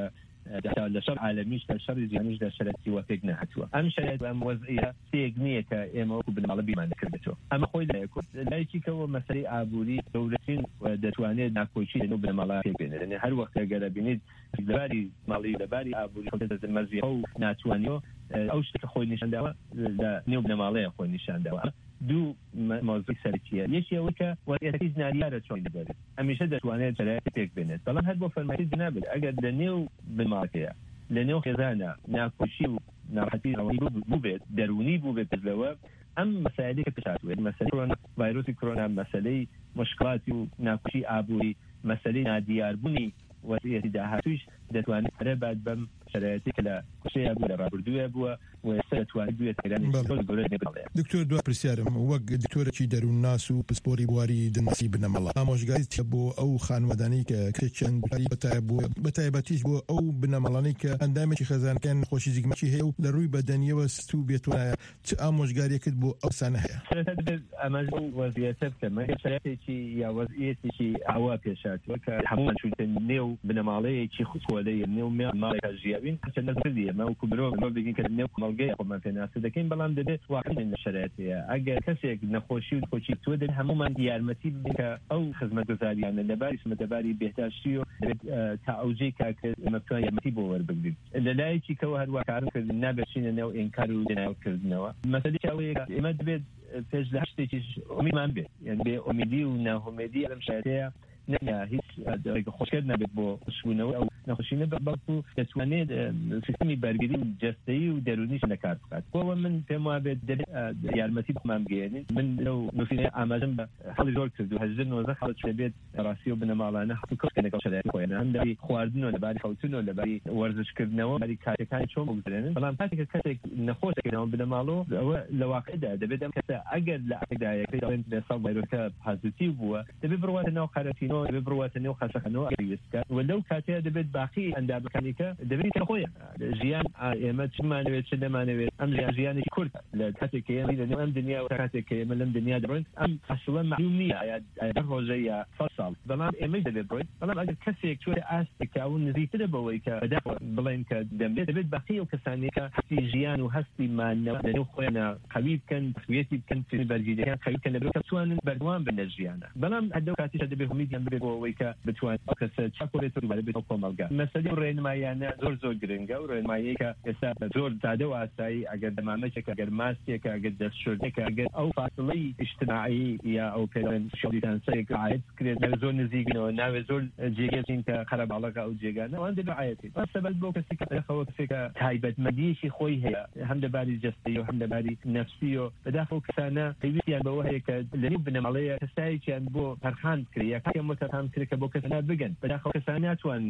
O: لە شەڕ عالەمیش لە شەڕی جیهانیش لە شەرەتی وە پێک نەهاتووە ئەم شرایەت ئەم وەزعیە سێک نییە کە ئێمە وەکو بنەماڵە بیمان نەکردێتەوە ئەمە خۆی لایەکیکەوە مەسەلەی ئابووری گەورەترین دەتوانێت ناکۆچی لەنێو بنەماڵە پێک بێنێت لەنێ هەر وەختە گەرە بینیت لەباری ماڵی لەباری ئابووری مەزیە و ناتوانیەوە ئەو شتێکە خۆی نیشانداوە لە نێو بنەماڵەیە خۆی نیشانداوە دوو مۆزوعی سەرەکیە یەکی ئەوەی کە وەزعیەتی ژناریارە چۆن دەبێت هەمیشە دەتوانێت شرایەت پێک بێنێت بەڵام هەر بۆ فەرمایشی جنابێت ئەگەر لە نێو بنەماڵەکەیە لە نێو خێزانە ناکۆشی و ناڕەحەتی ڕەوانی بووبێت دەرونی بووبێت لەوە ئەم مەسائلەی کە پێشاتوێت مەسەلەی کۆرۆنا ڤایرۆسی کۆرۆنا مەسەلەی مشکلاتی و ناکۆشی ئابووری مەسەلەی نادیاربوونی وەزعیەتی داهاتووش دەتوانێت هەرە بعد بەم شرایەتی کە لە کوشەیە بوو لە ڕابردووە بووە و ئێستا دەتوانێت دوێت
N: دکتۆر دوا پرسیارم وەک دکتۆرێکی دەروون ناس و پسپۆری بواری دناسی بنەمەڵە ئامۆژگاریت بۆ ئەو خانوەدانەی کە کچەند بەتایبەتیش بۆ ئەو بنەمەڵانەی کە ئەندامێکی خەزانەکان خۆشی زیگمەکی هەیە و لە ڕووی بەدەنیەوە ستوو بێتوانە چ ئامۆژگاریەکەت بۆ ئەو سانە هەیە
O: ئەمە وەزعیەتە بکەمە شرایەتێکی یا وەزعیەتێکی ئاوا پێشاتوە کە هەمومان چونکە نێو بنەماڵەیەکی خۆلەیە نێو ماڵێکە ژیاوین چەندە کردیە مەوەکو مرۆڤ مرۆڤ بگین کە نێو کۆمەڵگەیە خۆمان پێناسە دەکەین بەڵام دەبێت واقعین لە شرایەتەیە ئەگەر کەسێک نەخۆشی و خۆشی تۆ دەبێت هەمومان یارمەتی بدەین کە ئەو خزمەتگوزاریانە لەباری خزمەتەباری بێهداشتی و دەبێت تا ئەوجەی کاکە ئێمە بتوانین یارمەتی بۆ وەربگرین لەلایەکی کەوە هەروە کارکردن نابێتچینە نێو ئینکار و دەناوکردنەوە مەسەلەی ئەوەیە کە ئێمە دەبێت پێش لە شتێکیش ئومیدمان بێت یعنی بێ ئومیدی و ناهومێدی لەم شرایەتەیە نەنیا هیچ خۆشکرد نابێت بۆ خوشبوونەوە ئەو نەخۆشینە بەڵکو دەتوانێت سیستمی بەرگری و جەستەیی و دەرونیش لەکار بکات بۆەوە من پێم وابێت دەبێت یارمەتی بمان بگەێنین من لەو نووسینەیە ئاماژەم بە هەڵی زۆر کرد و هەژدە نۆزە خەڵک دەبێت ڕاستی و بنەماڵانە هەڵکەوت لەگەڵ شەرایەتی خۆیان هەم لەباری خواردنەوە لەباری خەوتنەوە لەباری وەرزشکردنەوە لەباری کارەکانی چۆن بگوزێنن بەڵام کاتێک کەسێک نەخۆشەکەنەوە بنەماڵەوە ئەوە لە واقعدا دەبێت ئەم کەسە ئەگەر لە عقیدایەکەی دەڵێن بێسەڵ ڤایرۆسەکە پازیتیڤ بووە دەبێت بڕواتە ناو قەرەنتینەوە دەبێت بڕواتە نێو خەسەخانەوە ئەگەوێستکە و لەو کاتەیە دەبێت باقی ئەندامەکانیکە دەبێت کە خۆیان ژیان ئێمە چمانەوێت چ نەمانەوێت ئەم ژیان ژیانی کورد لە کاتێک کە ئێمە لەنێو ئەم دنیا و کاتێک کە ئێمە لەم دنیا دەڕۆین ئەم ئەسڵە معلوم نییە ئایا ڕۆژە یا سەد ساڵ بەڵام ئێمەی دەبێت بڕۆین بەڵام ئەگەر کەسێک چۆرە ئاستێکە و نزیکترە بەوەی کە بەداخەوە بڵێن کە دەمبێت دەبێت باقی ئەو کەسانی کە هەستی ژیان و هەستی مانەوە لەنێو خۆیان قەوی بکەن سوێتی بکەن بەرگیدەکان قەوی بکەن لەبەرەوە کە بتوانن بەردەوام بن لە ژیانە بەڵام هەردەو کاتیشە دەبێت هەمیدیان ببێت بۆەوەی کە بتوان ئەو کەسە چاکۆرێت و دووبارە بێتەوە کۆمەلگا مەسەلەی ڕێنماییانە زۆر زۆر گرنگە و ڕێنماییە کە ئێستا زۆر زادە و ئاسایی ئەگەر دەمامەچێکە ئەگەر ماستێکە ئەگەر دەستشوردێکە ئەگەر ئەو فاصلەی اجتماعی یا ئەو پێڵێن شۆڵی دانسەیەک عایت کرێت ناوێت زۆر نزیکبنەوە ناوێت زۆر جێگەچین کە خەرەباڵەکە ئەو جێگانە ئەوان دەبێت عایەتی بەس سەبەت بۆ کەسی کە دەخەوە کەسێکە تایبەتمەندیەکی خۆی هەیە هەم لەباری جەستەیی و هەم لەباری نەفسی و بەداخەوە کەسانە پێویستیان بەوە هەیە کە لەنێو بنەماڵەیە کەسایەکیان بۆ پەرخان کرد یا کاتێک متەرخان کرد کە بۆ کەسانە بگەن بەداخەوە کەسانە ناتوان ژیانی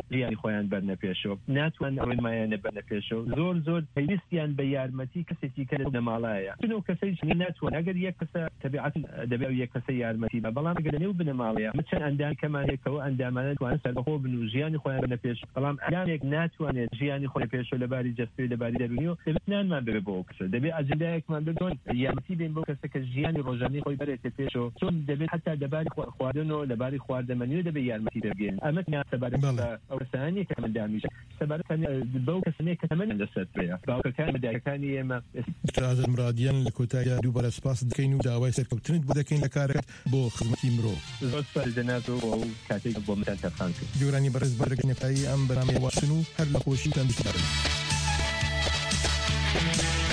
O: خۆیان بەرنە پێشەوە ناتوان ڕێنمایانە بەرنە پێشەوە زۆر زۆر پێویستیان بە یارمەتی کەسێکی کە لە ماڵایە بنەو کەسەی ناتوان ئەگەر یەک کەسە تەبیعەت دەبێت یەک کەسە یارمەتی بە بەڵام ئەگەر لەنێو بنە ماڵەیە چەند ئەندام کەمانێکەوە ئەندامانە توانن سەربەخۆ بن و ژیانی خۆیان بەرنە پێش بەڵام ئەندامێک ناتوانێت ژیانی خۆی پێشەوە لەباری جەستەی لەباری دەرونیەوە دەبێت نانمان ببێت بۆ کەسە دەبێت ئەجندایەکمان بدۆن یارمەتی بین بۆ کەسە کە ژیانی ڕۆژانەی خۆی بەرێتە پێشەوە چۆن دەبێت حتا لەباری خواردنەوە لەباری خواردەمەنی دەبێت یارمەتی دەبێن ئەمە سەبارەت ئەو کەسانی کە ئەندامیش سەبارەت بەو کەسانەیە کە تەمەن لەسەر پێەیە باوکەکان مەدایەکانی ئێمە
N: ئازاد مرادیان لە کۆتاییدا دووبارە سپاس دەکەین و داوای سەرکەوتنت بۆ دەکەین لە کارەکەت بۆ خزمەتی مرۆڤ
O: زۆر سپاس جەنابەوە و کاتێک بۆ منتان تەرخان کرد
N: جۆرانی بەڕێز بەرگەنەکەی ئەم بەنامەیە واشن و هەر لە خۆشی تەندروست